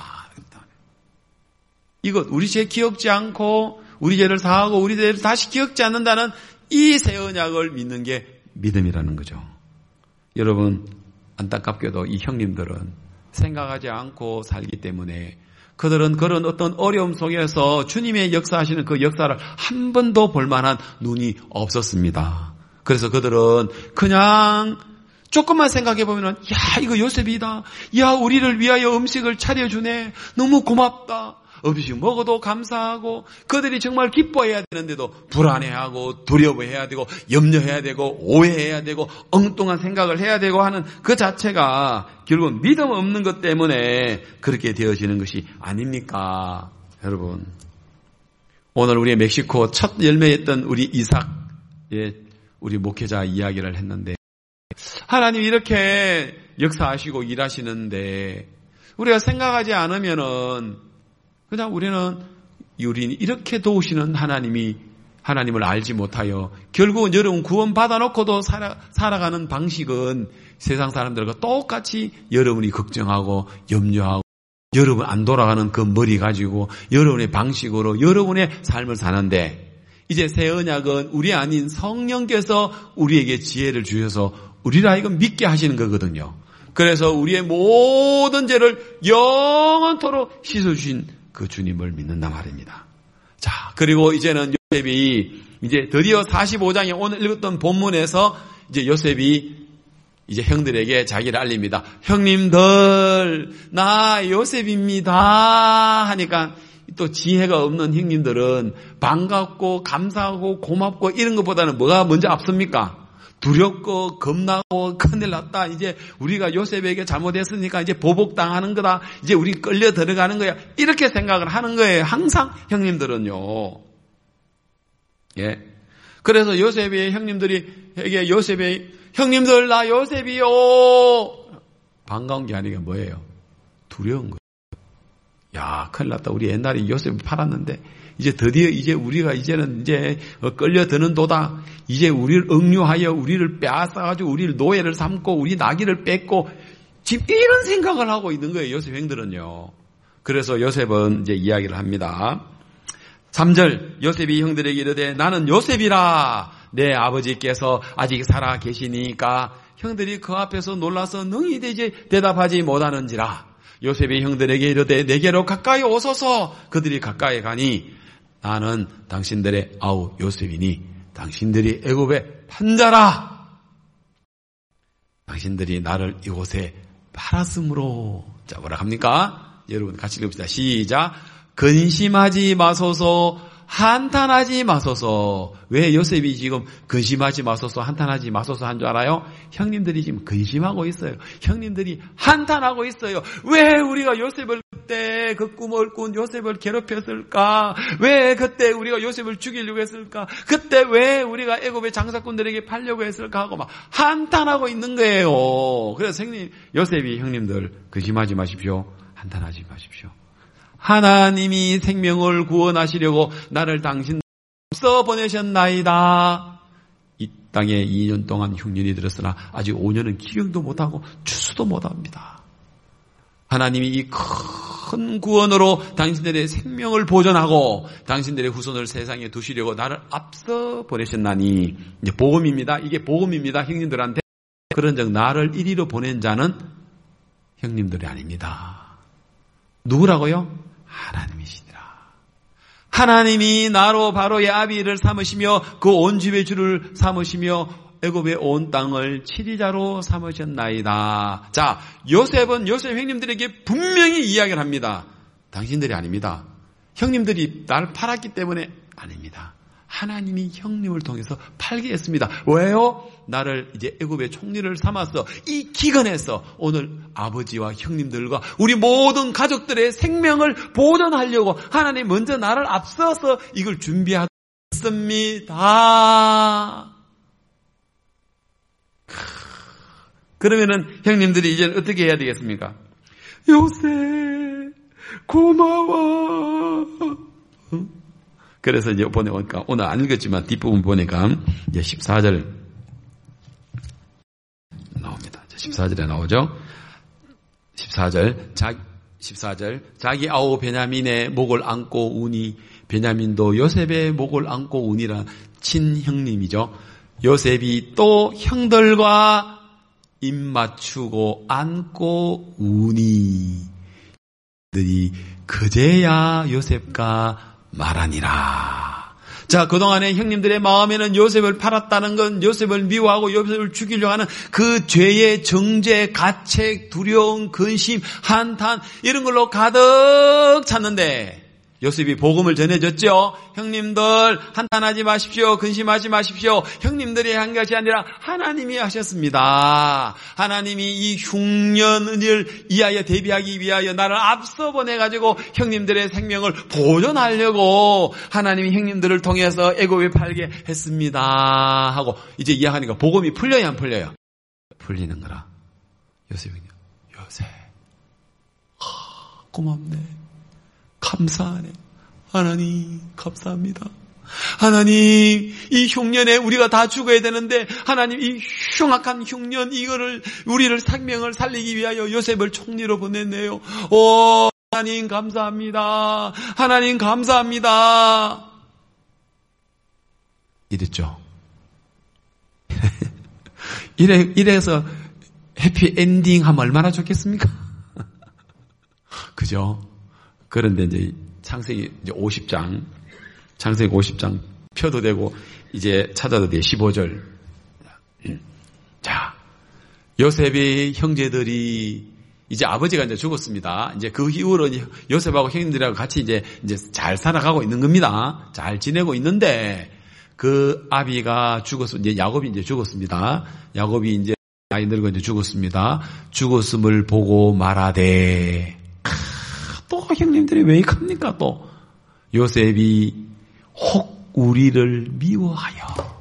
이것 우리 죄 기억지 않고 우리 죄를 사하고 우리 죄를 다시 기억지 않는다는 이 새 언약을 믿는 게 믿음이라는 거죠. 여러분 안타깝게도 이 형님들은 생각하지 않고 살기 때문에 그들은 그런 어떤 어려움 속에서 주님의 역사하시는 그 역사를 한 번도 볼 만한 눈이 없었습니다. 그래서 그들은 그냥 조금만 생각해 보면은 야 이거 요셉이다. 야 우리를 위하여 음식을 차려주네. 너무 고맙다. 음식 먹어도 감사하고 그들이 정말 기뻐해야 되는데도 불안해하고 두려워해야 되고 염려해야 되고 오해해야 되고 엉뚱한 생각을 해야 되고 하는 그 자체가 결국은 믿음 없는 것 때문에 그렇게 되어지는 것이 아닙니까? 여러분 오늘 우리의 멕시코 첫 열매였던 우리 이삭의 우리 목회자 이야기를 했는데 하나님 이렇게 역사하시고 일하시는데 우리가 생각하지 않으면은 그냥 우리는 우리는 이렇게 도우시는 하나님이 하나님을 알지 못하여 결국은 여러분 구원 받아놓고도 살아, 살아가는 방식은 세상 사람들과 똑같이 여러분이 걱정하고 염려하고 여러분 안 돌아가는 그 머리 가지고 여러분의 방식으로 여러분의 삶을 사는데 이제 새 언약은 우리 아닌 성령께서 우리에게 지혜를 주셔서 우리를 하여금 믿게 하시는 거거든요. 그래서 우리의 모든 죄를 영원토록 씻어주신 그 주님을 믿는다 말입니다. 자, 그리고 이제는 요셉이 이제 드디어 사십오 장에 오늘 읽었던 본문에서 이제 요셉이 이제 형들에게 자기를 알립니다. 형님들, 나 요셉입니다. 하니까 또 지혜가 없는 형님들은 반갑고 감사하고 고맙고 이런 것보다는 뭐가 먼저 앞섭니까? 두렵고 겁나고 큰일 났다. 이제 우리가 요셉에게 잘못했으니까 이제 보복당하는 거다. 이제 우리 끌려 들어가는 거야. 이렇게 생각을 하는 거예요. 항상 형님들은요. 예. 그래서 요셉의 형님들이 에게 요셉의 형님들 나 요셉이요. 반가운 게 아니라 뭐예요? 두려운 거예요. 야, 큰일 났다. 우리 옛날에 요셉을 팔았는데 이제 드디어 이제 우리가 이제는 이제 끌려드는 도다. 이제 우리를 억류하여 우리를 빼앗아가지고 우리를 노예를 삼고 우리 나귀를 뺏고 지금 이런 생각을 하고 있는 거예요. 요셉 형들은요. 그래서 요셉은 이제 이야기를 합니다. 삼 절 요셉이 형들에게 이르되 나는 요셉이라 내 아버지께서 아직 살아 계시니까 형들이 그 앞에서 놀라서 능히 되지 대답하지 못하는지라. 요셉이 형들에게 이르되 내게로 가까이 오소서. 그들이 가까이 가니 나는 당신들의 아우 요셉이니 당신들이 애굽의 판자라. 당신들이 나를 이곳에 팔았으므로. 자, 뭐라 합니까? 여러분 같이 읽읍시다. 시작. 근심하지 마소서, 한탄하지 마소서. 왜 요셉이 지금 근심하지 마소서, 한탄하지 마소서 한 줄 알아요? 형님들이 지금 근심하고 있어요. 형님들이 한탄하고 있어요. 왜 우리가 요셉을 그때 그 꿈을 꾼 요셉을 괴롭혔을까? 왜 그때 우리가 요셉을 죽이려고 했을까? 그때 왜 우리가 애굽의 장사꾼들에게 팔려고 했을까? 하고 막 한탄하고 있는 거예요. 그래서 형님, 요셉이 형님들 근심하지 마십시오. 한탄하지 마십시오. 하나님이 생명을 구원하시려고 나를 당신 써 보내셨나이다. 이 땅에 이 년 동안 흉년이 들었으나 아직 오 년은 기경도 못하고 추수도 못합니다. 하나님이 이 큰 구원으로 당신들의 생명을 보존하고 당신들의 후손을 세상에 두시려고 나를 앞서 보내셨나니. 이제 복음입니다. 이게 복음입니다. 형님들한테. 그런즉 나를 이리로 보낸 자는 형님들이 아닙니다. 누구라고요? 하나님이시니라. 하나님이 나로 바로의 아비를 삼으시며 그 온 집의 주를 삼으시며 애굽의 온 땅을 치리자로 삼으셨나이다. 자, 요셉은 요셉 형님들에게 분명히 이야기를 합니다. 당신들이 아닙니다. 형님들이 나를 팔았기 때문에 아닙니다. 하나님이 형님을 통해서 팔게 했습니다. 왜요? 나를 이제 애굽의 총리를 삼아서 이 기근에서 오늘 아버지와 형님들과 우리 모든 가족들의 생명을 보존하려고 하나님 먼저 나를 앞서서 이걸 준비하셨습니다. 그러면은 형님들이 이제 어떻게 해야 되겠습니까? 요셉 고마워. 그래서 이제 보내니까 오늘 안 읽었지만 뒷부분 보니까 이제 십사 절 나옵니다. 십사 절에 나오죠. 십사 절 자, 십사 절 자기 아우 베냐민의 목을 안고 우니 베냐민도 요셉의 목을 안고 우니라 친형님이죠. 요셉이 또 형들과 입 맞추고 안고 우니 들이 그제야 요셉과 말하니라. 자, 그동안에 형님들의 마음에는 요셉을 팔았다는 건 요셉을 미워하고 요셉을 죽이려고 하는 그 죄의 정죄, 가책, 두려움, 근심, 한탄 이런 걸로 가득 찼는데 요셉이 복음을 전해줬죠. 형님들 한탄하지 마십시오. 근심하지 마십시오. 형님들이 한 것이 아니라 하나님이 하셨습니다. 하나님이 이 흉년을 이하여 대비하기 위하여 나를 앞서 보내가지고 형님들의 생명을 보존하려고 하나님이 형님들을 통해서 애굽에 팔게 했습니다 하고 이제 이야기하니까 복음이 풀려야 안 풀려요? 풀리는 거라. 요셉이 요셉 하, 고맙네. 감사하네. 하나님 감사합니다. 하나님 이 흉년에 우리가 다 죽어야 되는데 하나님 이 흉악한 흉년 이거를 우리를 생명을 살리기 위하여 요셉을 총리로 보냈네요. 오 하나님 감사합니다. 하나님 감사합니다. 이랬죠. 이래, 이래서 해피엔딩 하면 얼마나 좋겠습니까? 그죠? 그런데 이제 창세기 이제 오십 장, 창세기 오십 장 펴도 되고 이제 찾아도 돼. 십오 절. 자, 요셉의 형제들이 이제 아버지가 이제 죽었습니다. 이제 그 이후로 요셉하고 형님들하고 같이 이제 이제 잘 살아가고 있는 겁니다. 잘 지내고 있는데 그 아비가 죽었어. 이제 야곱이 이제 죽었습니다. 야곱이 이제 나이 늙어 이제 죽었습니다. 죽었음을 보고 말하되. 또 형님들이 왜 이럽니까 또 요셉이 혹 우리를 미워하여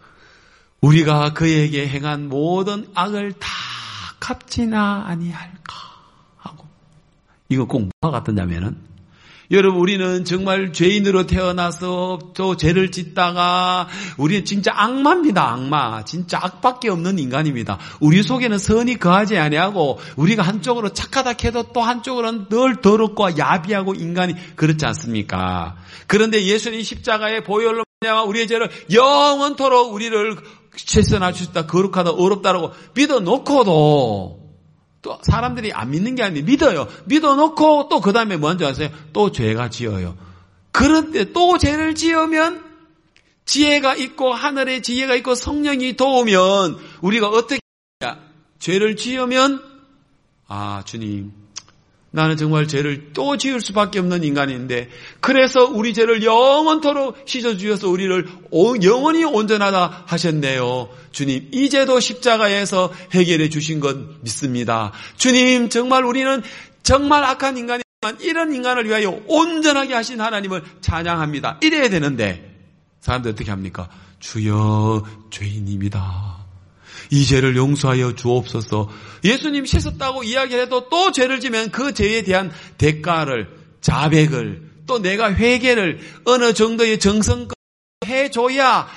우리가 그에게 행한 모든 악을 다 갚지나 아니할까 하고 이거 꼭 뭐가 같느냐면은 여러분 우리는 정말 죄인으로 태어나서 또 죄를 짓다가 우리는 진짜 악마입니다. 악마. 진짜 악밖에 없는 인간입니다. 우리 속에는 선이 거하지 아니하고 우리가 한쪽으로 착하다 해도 또 한쪽으로는 늘 더럽고 야비하고 인간이 그렇지 않습니까? 그런데 예수님 십자가의 보혈로 우리의 죄를 영원토록 우리를 최선할 수 있다. 거룩하다. 어렵다라고 믿어놓고도 또 사람들이 안 믿는 게 아니라 믿어요. 믿어놓고 또 그 다음에 뭔지 아세요? 또 죄가 지어요. 그런데 또 죄를 지으면 지혜가 있고 하늘에 지혜가 있고 성령이 도우면 우리가 어떻게 해야 죄를 지으면 아 주님 나는 정말 죄를 또 지을 수밖에 없는 인간인데 그래서 우리 죄를 영원토록 씻어주셔서 우리를 영원히 온전하다 하셨네요. 주님 이제도 십자가에서 해결해 주신 건 믿습니다. 주님 정말 우리는 정말 악한 인간이지만 이런 인간을 위하여 온전하게 하신 하나님을 찬양합니다. 이래야 되는데 사람들 어떻게 합니까? 주여 죄인입니다. 이 죄를 용서하여 주옵소서. 예수님 씻었다고 이야기해도 또 죄를 지면 그 죄에 대한 대가를 자백을 또 내가 회개를 어느 정도의 정성껏 해줘야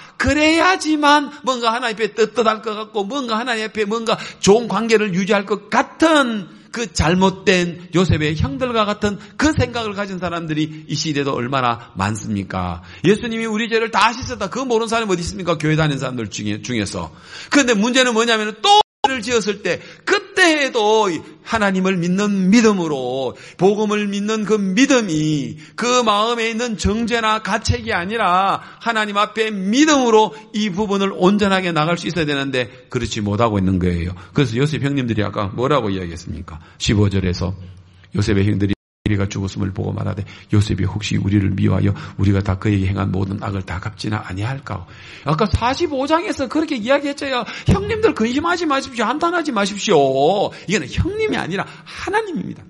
그래야지만 뭔가 하나님 앞에 떳떳할 것 같고 뭔가 하나님 앞에 뭔가 좋은 관계를 유지할 것 같은 그 잘못된 요셉의 형들과 같은 그 생각을 가진 사람들이 이 시대도 얼마나 많습니까? 예수님이 우리 죄를 다 씻었다. 그거 모르는 사람이 어디 있습니까? 교회 다니는 사람들 중에, 중에서. 그런데 문제는 뭐냐면 또 죄를 지었을 때 그때에도 하나님을 믿는 믿음으로 복음을 믿는 그 믿음이 그 마음에 있는 정죄나 가책이 아니라 하나님 앞에 믿음으로 이 부분을 온전하게 나갈 수 있어야 되는데 그렇지 못하고 있는 거예요. 그래서 요셉 형님들이 아까 뭐라고 이야기했습니까? 십오 절에서 요셉의 형들이 요셉이가 죽었음을 보고 말하되 요셉이 혹시 우리를 미워하여 우리가 다 그에게 행한 모든 악을 다 갚지나 아니할까. 아까 사십오 장에서 그렇게 이야기했잖아요. 형님들 근심하지 마십시오. 한탄하지 마십시오. 이거는 형님이 아니라 하나님입니다.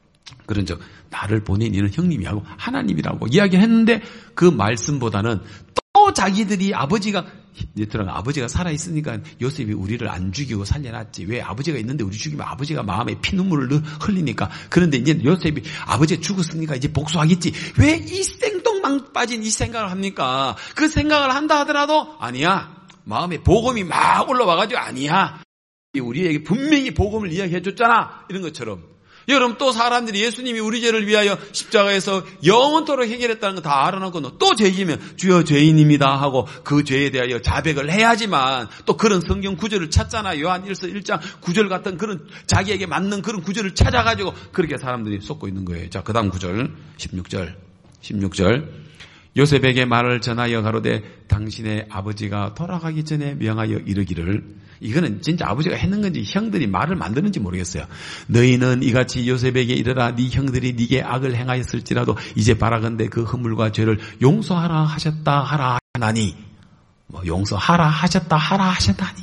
그런즉 나를 보낸 이는 형님이 하고 하나님이라고 이야기했는데 그 말씀보다는 또 자기들이 아버지가 얘들아 아버지가 살아있으니까 요셉이 우리를 안 죽이고 살려놨지. 왜 아버지가 있는데 우리 죽이면 아버지가 마음에 피눈물을 흘리니까. 그런데 이제 요셉이 아버지가 죽었으니까 이제 복수하겠지. 왜 이 생뚱망 빠진 이 생각을 합니까? 그 생각을 한다 하더라도 아니야. 마음에 복음이 막 올라와가지고 아니야. 우리에게 분명히 복음을 이야기해 줬잖아. 이런 것처럼. 여러분 또 사람들이 예수님이 우리 죄를 위하여 십자가에서 영원토록 해결했다는 거 다 알아놓고 또 죄지면 주여 죄인입니다 하고 그 죄에 대하여 자백을 해야지만 또 그런 성경 구절을 찾잖아. 요한일서 일 장 구 절 같은 그런 자기에게 맞는 그런 구절을 찾아가지고 그렇게 사람들이 쏟고 있는 거예요. 자, 그 다음 구절 십육 절 십육 절 요셉에게 말을 전하여 가로되 당신의 아버지가 돌아가기 전에 명하여 이르기를. 이거는 진짜 아버지가 했는 건지 형들이 말을 만드는지 모르겠어요. 너희는 이같이 요셉에게 이르라. 네 형들이 네게 악을 행하였을지라도 이제 바라건대 그 허물과 죄를 용서하라 하셨다 하라 하나니. 뭐 용서하라 하셨다 하라 하셨다니.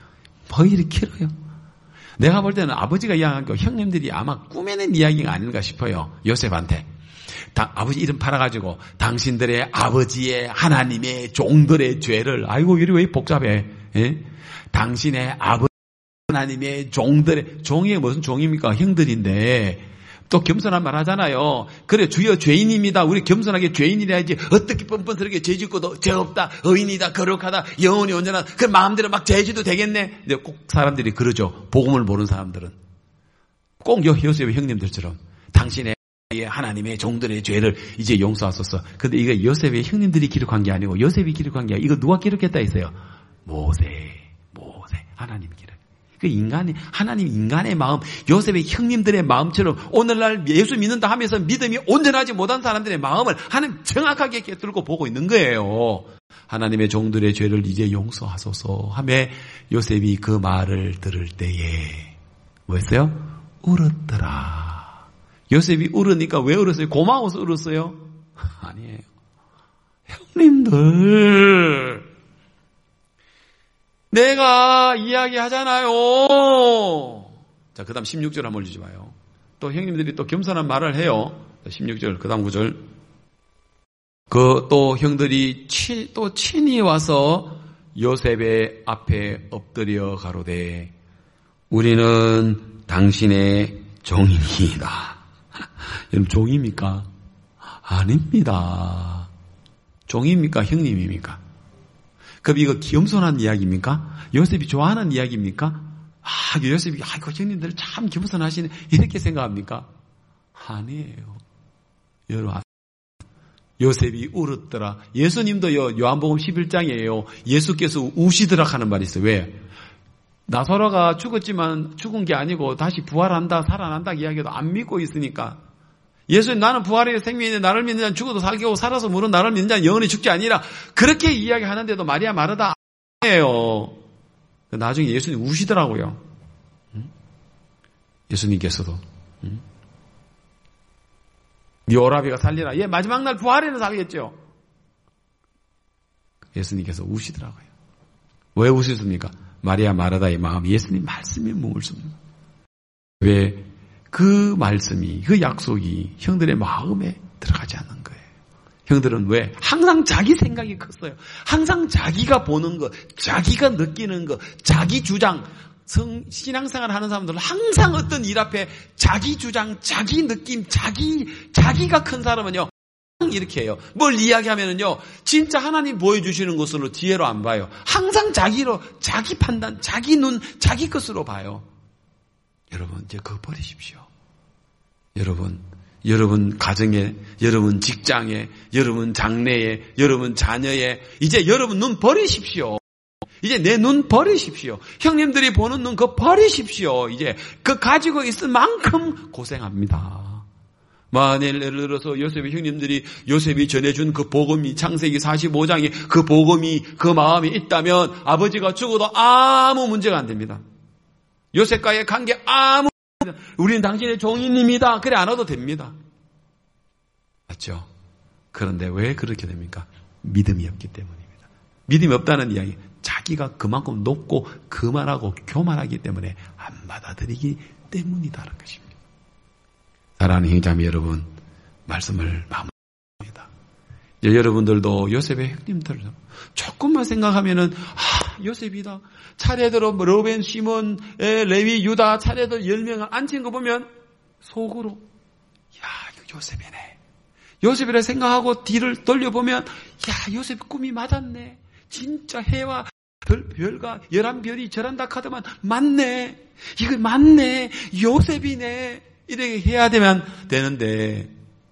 뭐 이렇게 길어요. 내가 볼 때는 아버지가 이야기한 거 형님들이 아마 꾸며낸 이야기가 아닌가 싶어요. 요셉한테. 다, 아버지 이름 팔아가지고 당신들의 아버지의 하나님의 종들의 죄를. 아이고 이리 왜 복잡해. 예? 당신의 아버지 하나님의 종들의. 종이 무슨 종입니까? 형들인데 또 겸손한 말 하잖아요. 그래 주여 죄인입니다. 우리 겸손하게 죄인이라 해야지. 어떻게 뻔뻔스럽게 죄짓고도 죄 없다. 의인이다. 거룩하다. 영원히 온전한. 그 마음대로 막 죄짓도 되겠네. 근데 꼭 사람들이 그러죠. 복음을 모르는 사람들은. 꼭 요셉의 형님들처럼 당신의 하나님의 종들의 죄를 이제 용서하소서. 근데 이거 요셉의 형님들이 기록한 게 아니고 요셉이 기록한 게 아니고 이거 누가 기록했다 했어요? 모세, 모세, 하나님 기록. 그 인간의 하나님 인간의 마음, 요셉의 형님들의 마음처럼 오늘날 예수 믿는다 하면서 믿음이 온전하지 못한 사람들의 마음을 하나님 정확하게 꿰뚫고 보고 있는 거예요. 하나님의 종들의 죄를 이제 용서하소서 하며 요셉이 그 말을 들을 때에 뭐였어요? 울었더라. 요셉이 울으니까 왜 울었어요? 고마워서 울었어요? 아니에요. 형님들, 내가 이야기하잖아요. 자, 그 다음 십육 절 한번 올리지 마요. 또 형님들이 또 겸손한 말을 해요. 십육 절, 그 다음 구 절. 그 또 형들이 치, 또 친히 와서 요셉의 앞에 엎드려 가로되 우리는 당신의 종이니이다. 여러분 종입니까? 아닙니다. 종입니까? 형님입니까? 그럼 이거 겸손한 이야기입니까? 요셉이 좋아하는 이야기입니까? 아, 요셉이 아이고 형님들 참 겸손하시네 이렇게 생각합니까? 아니에요. 여러분 요셉이 울었더라. 예수님도요 요한복음 십일 장이에요. 예수께서 우시더라 하는 말이 있어요. 왜? 나사로가 죽었지만 죽은 게 아니고 다시 부활한다 살아난다 이야기도 안 믿고 있으니까 예수님 나는 부활의 생명인데 나를 믿는 자는 죽어도 살고 살아서 물은 나를 믿는 자는 영원히 죽지 아니라 그렇게 이야기하는데도 마리아 마르다 아니에요. 나중에 예수님 우시더라고요. 예수님께서도 네 오라비가 살리라. 예, 마지막 날 부활에는 살겠죠. 예수님께서 우시더라고요. 왜 우시습니까? 마리아 마르다의 마음이 예수님 말씀에 머물습니다. 왜? 그 말씀이, 그 약속이 형들의 마음에 들어가지 않는 거예요. 형들은 왜? 항상 자기 생각이 컸어요. 항상 자기가 보는 것, 자기가 느끼는 것, 자기 주장, 성, 신앙생활 하는 사람들은 항상 어떤 일 앞에 자기 주장, 자기 느낌, 자기, 자기가 큰 사람은요, 이렇게 해요. 뭘 이야기하면은요, 진짜 하나님 보여주시는 것으로 지혜로 안 봐요. 항상 자기로, 자기 판단, 자기 눈, 자기 것으로 봐요. 여러분, 이제 그거 버리십시오. 여러분, 여러분 가정에, 여러분 직장에, 여러분 장래에, 여러분 자녀에, 이제 여러분 눈 버리십시오. 이제 내 눈 버리십시오. 형님들이 보는 눈 그거 버리십시오. 이제 그 가지고 있을 만큼 고생합니다. 만일 예를 들어서 요셉의 형님들이 요셉이 전해준 그 복음이 창세기 사십오 장에 그 복음이 그 마음이 있다면 아버지가 죽어도 아무 문제가 안 됩니다. 요셉과의 관계 아무 우리는 당신의 종인입니다. 그래 안 와도 됩니다. 맞죠? 그런데 왜 그렇게 됩니까? 믿음이 없기 때문입니다. 믿음이 없다는 이야기, 자기가 그만큼 높고 그만하고 교만하기 때문에 안 받아들이기 때문이다라는 것입니다. 사랑하는 형제자매 여러분, 말씀을 마무리합니다. 여러분들도 요셉의 형님들 조금만 생각하면은 아, 요셉이다. 차례대로 로벤, 시몬, 레위, 유다 차례대로 열 명을 앉힌 거 보면 속으로 야, 이거 요셉이네. 요셉이라 생각하고 뒤를 돌려보면 야, 요셉 꿈이 맞았네. 진짜 해와 별, 별과 열한 별이 절한다 카드만 맞네. 이거 맞네. 요셉이네. 이렇게 해야 되면 되는데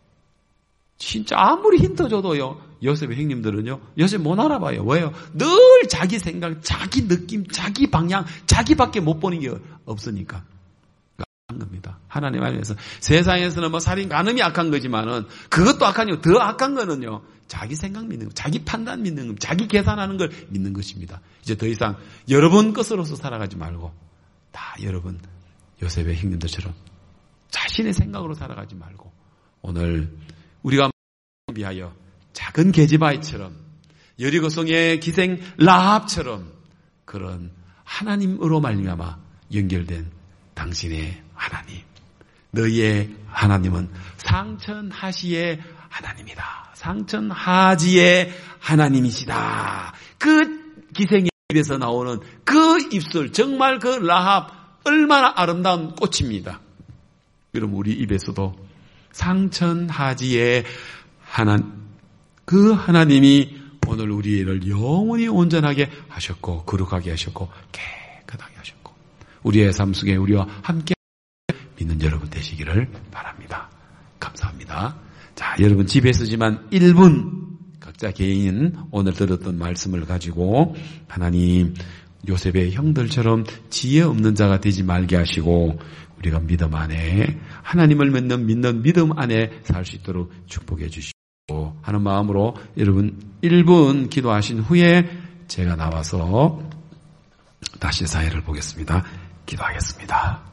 진짜 아무리 힌트 줘도요, 요셉의 형님들은요, 요셉 못 알아봐요. 왜요? 늘 자기 생각, 자기 느낌, 자기 방향, 자기밖에 못 보는 게 없으니까. 악한 겁니다. 하나님 안에서 세상에서는 뭐 살인 간음이 악한 거지만은 그것도 악하니까 더 악한 거는요, 자기 생각 믿는 거, 자기 판단 믿는 거, 자기 계산하는 걸 믿는 것입니다. 이제 더 이상 여러분 것으로서 살아가지 말고 다 여러분 요셉의 형님들처럼 자신의 생각으로 살아가지 말고 오늘 우리가 비하여 작은 계집아이처럼 여리고성의 기생 라합처럼 그런 하나님으로 말미암아 연결된 당신의 하나님, 너희의 하나님은 상천하시의 하나님이다. 상천하지의 하나님이시다. 그 기생의 입에서 나오는 그 입술, 정말 그 라합 얼마나 아름다운 꽃입니다. 그럼 우리 입에서도 상천하지의 하나님, 그 하나님이 오늘 우리를 영원히 온전하게 하셨고 거룩하게 하셨고 깨끗하게 하셨고 우리의 삶 속에 우리와 함께 믿는 여러분 되시기를 바랍니다. 감사합니다. 자, 여러분 집에 서지만 일 분 각자 개인 오늘 들었던 말씀을 가지고 하나님 요셉의 형들처럼 지혜 없는 자가 되지 말게 하시고 우리가 믿음 안에 하나님을 믿는 믿는 믿음 안에 살 수 있도록 축복해 주시고 하는 마음으로 여러분 일 분 기도하신 후에 제가 나와서 다시 사회를 보겠습니다. 기도하겠습니다.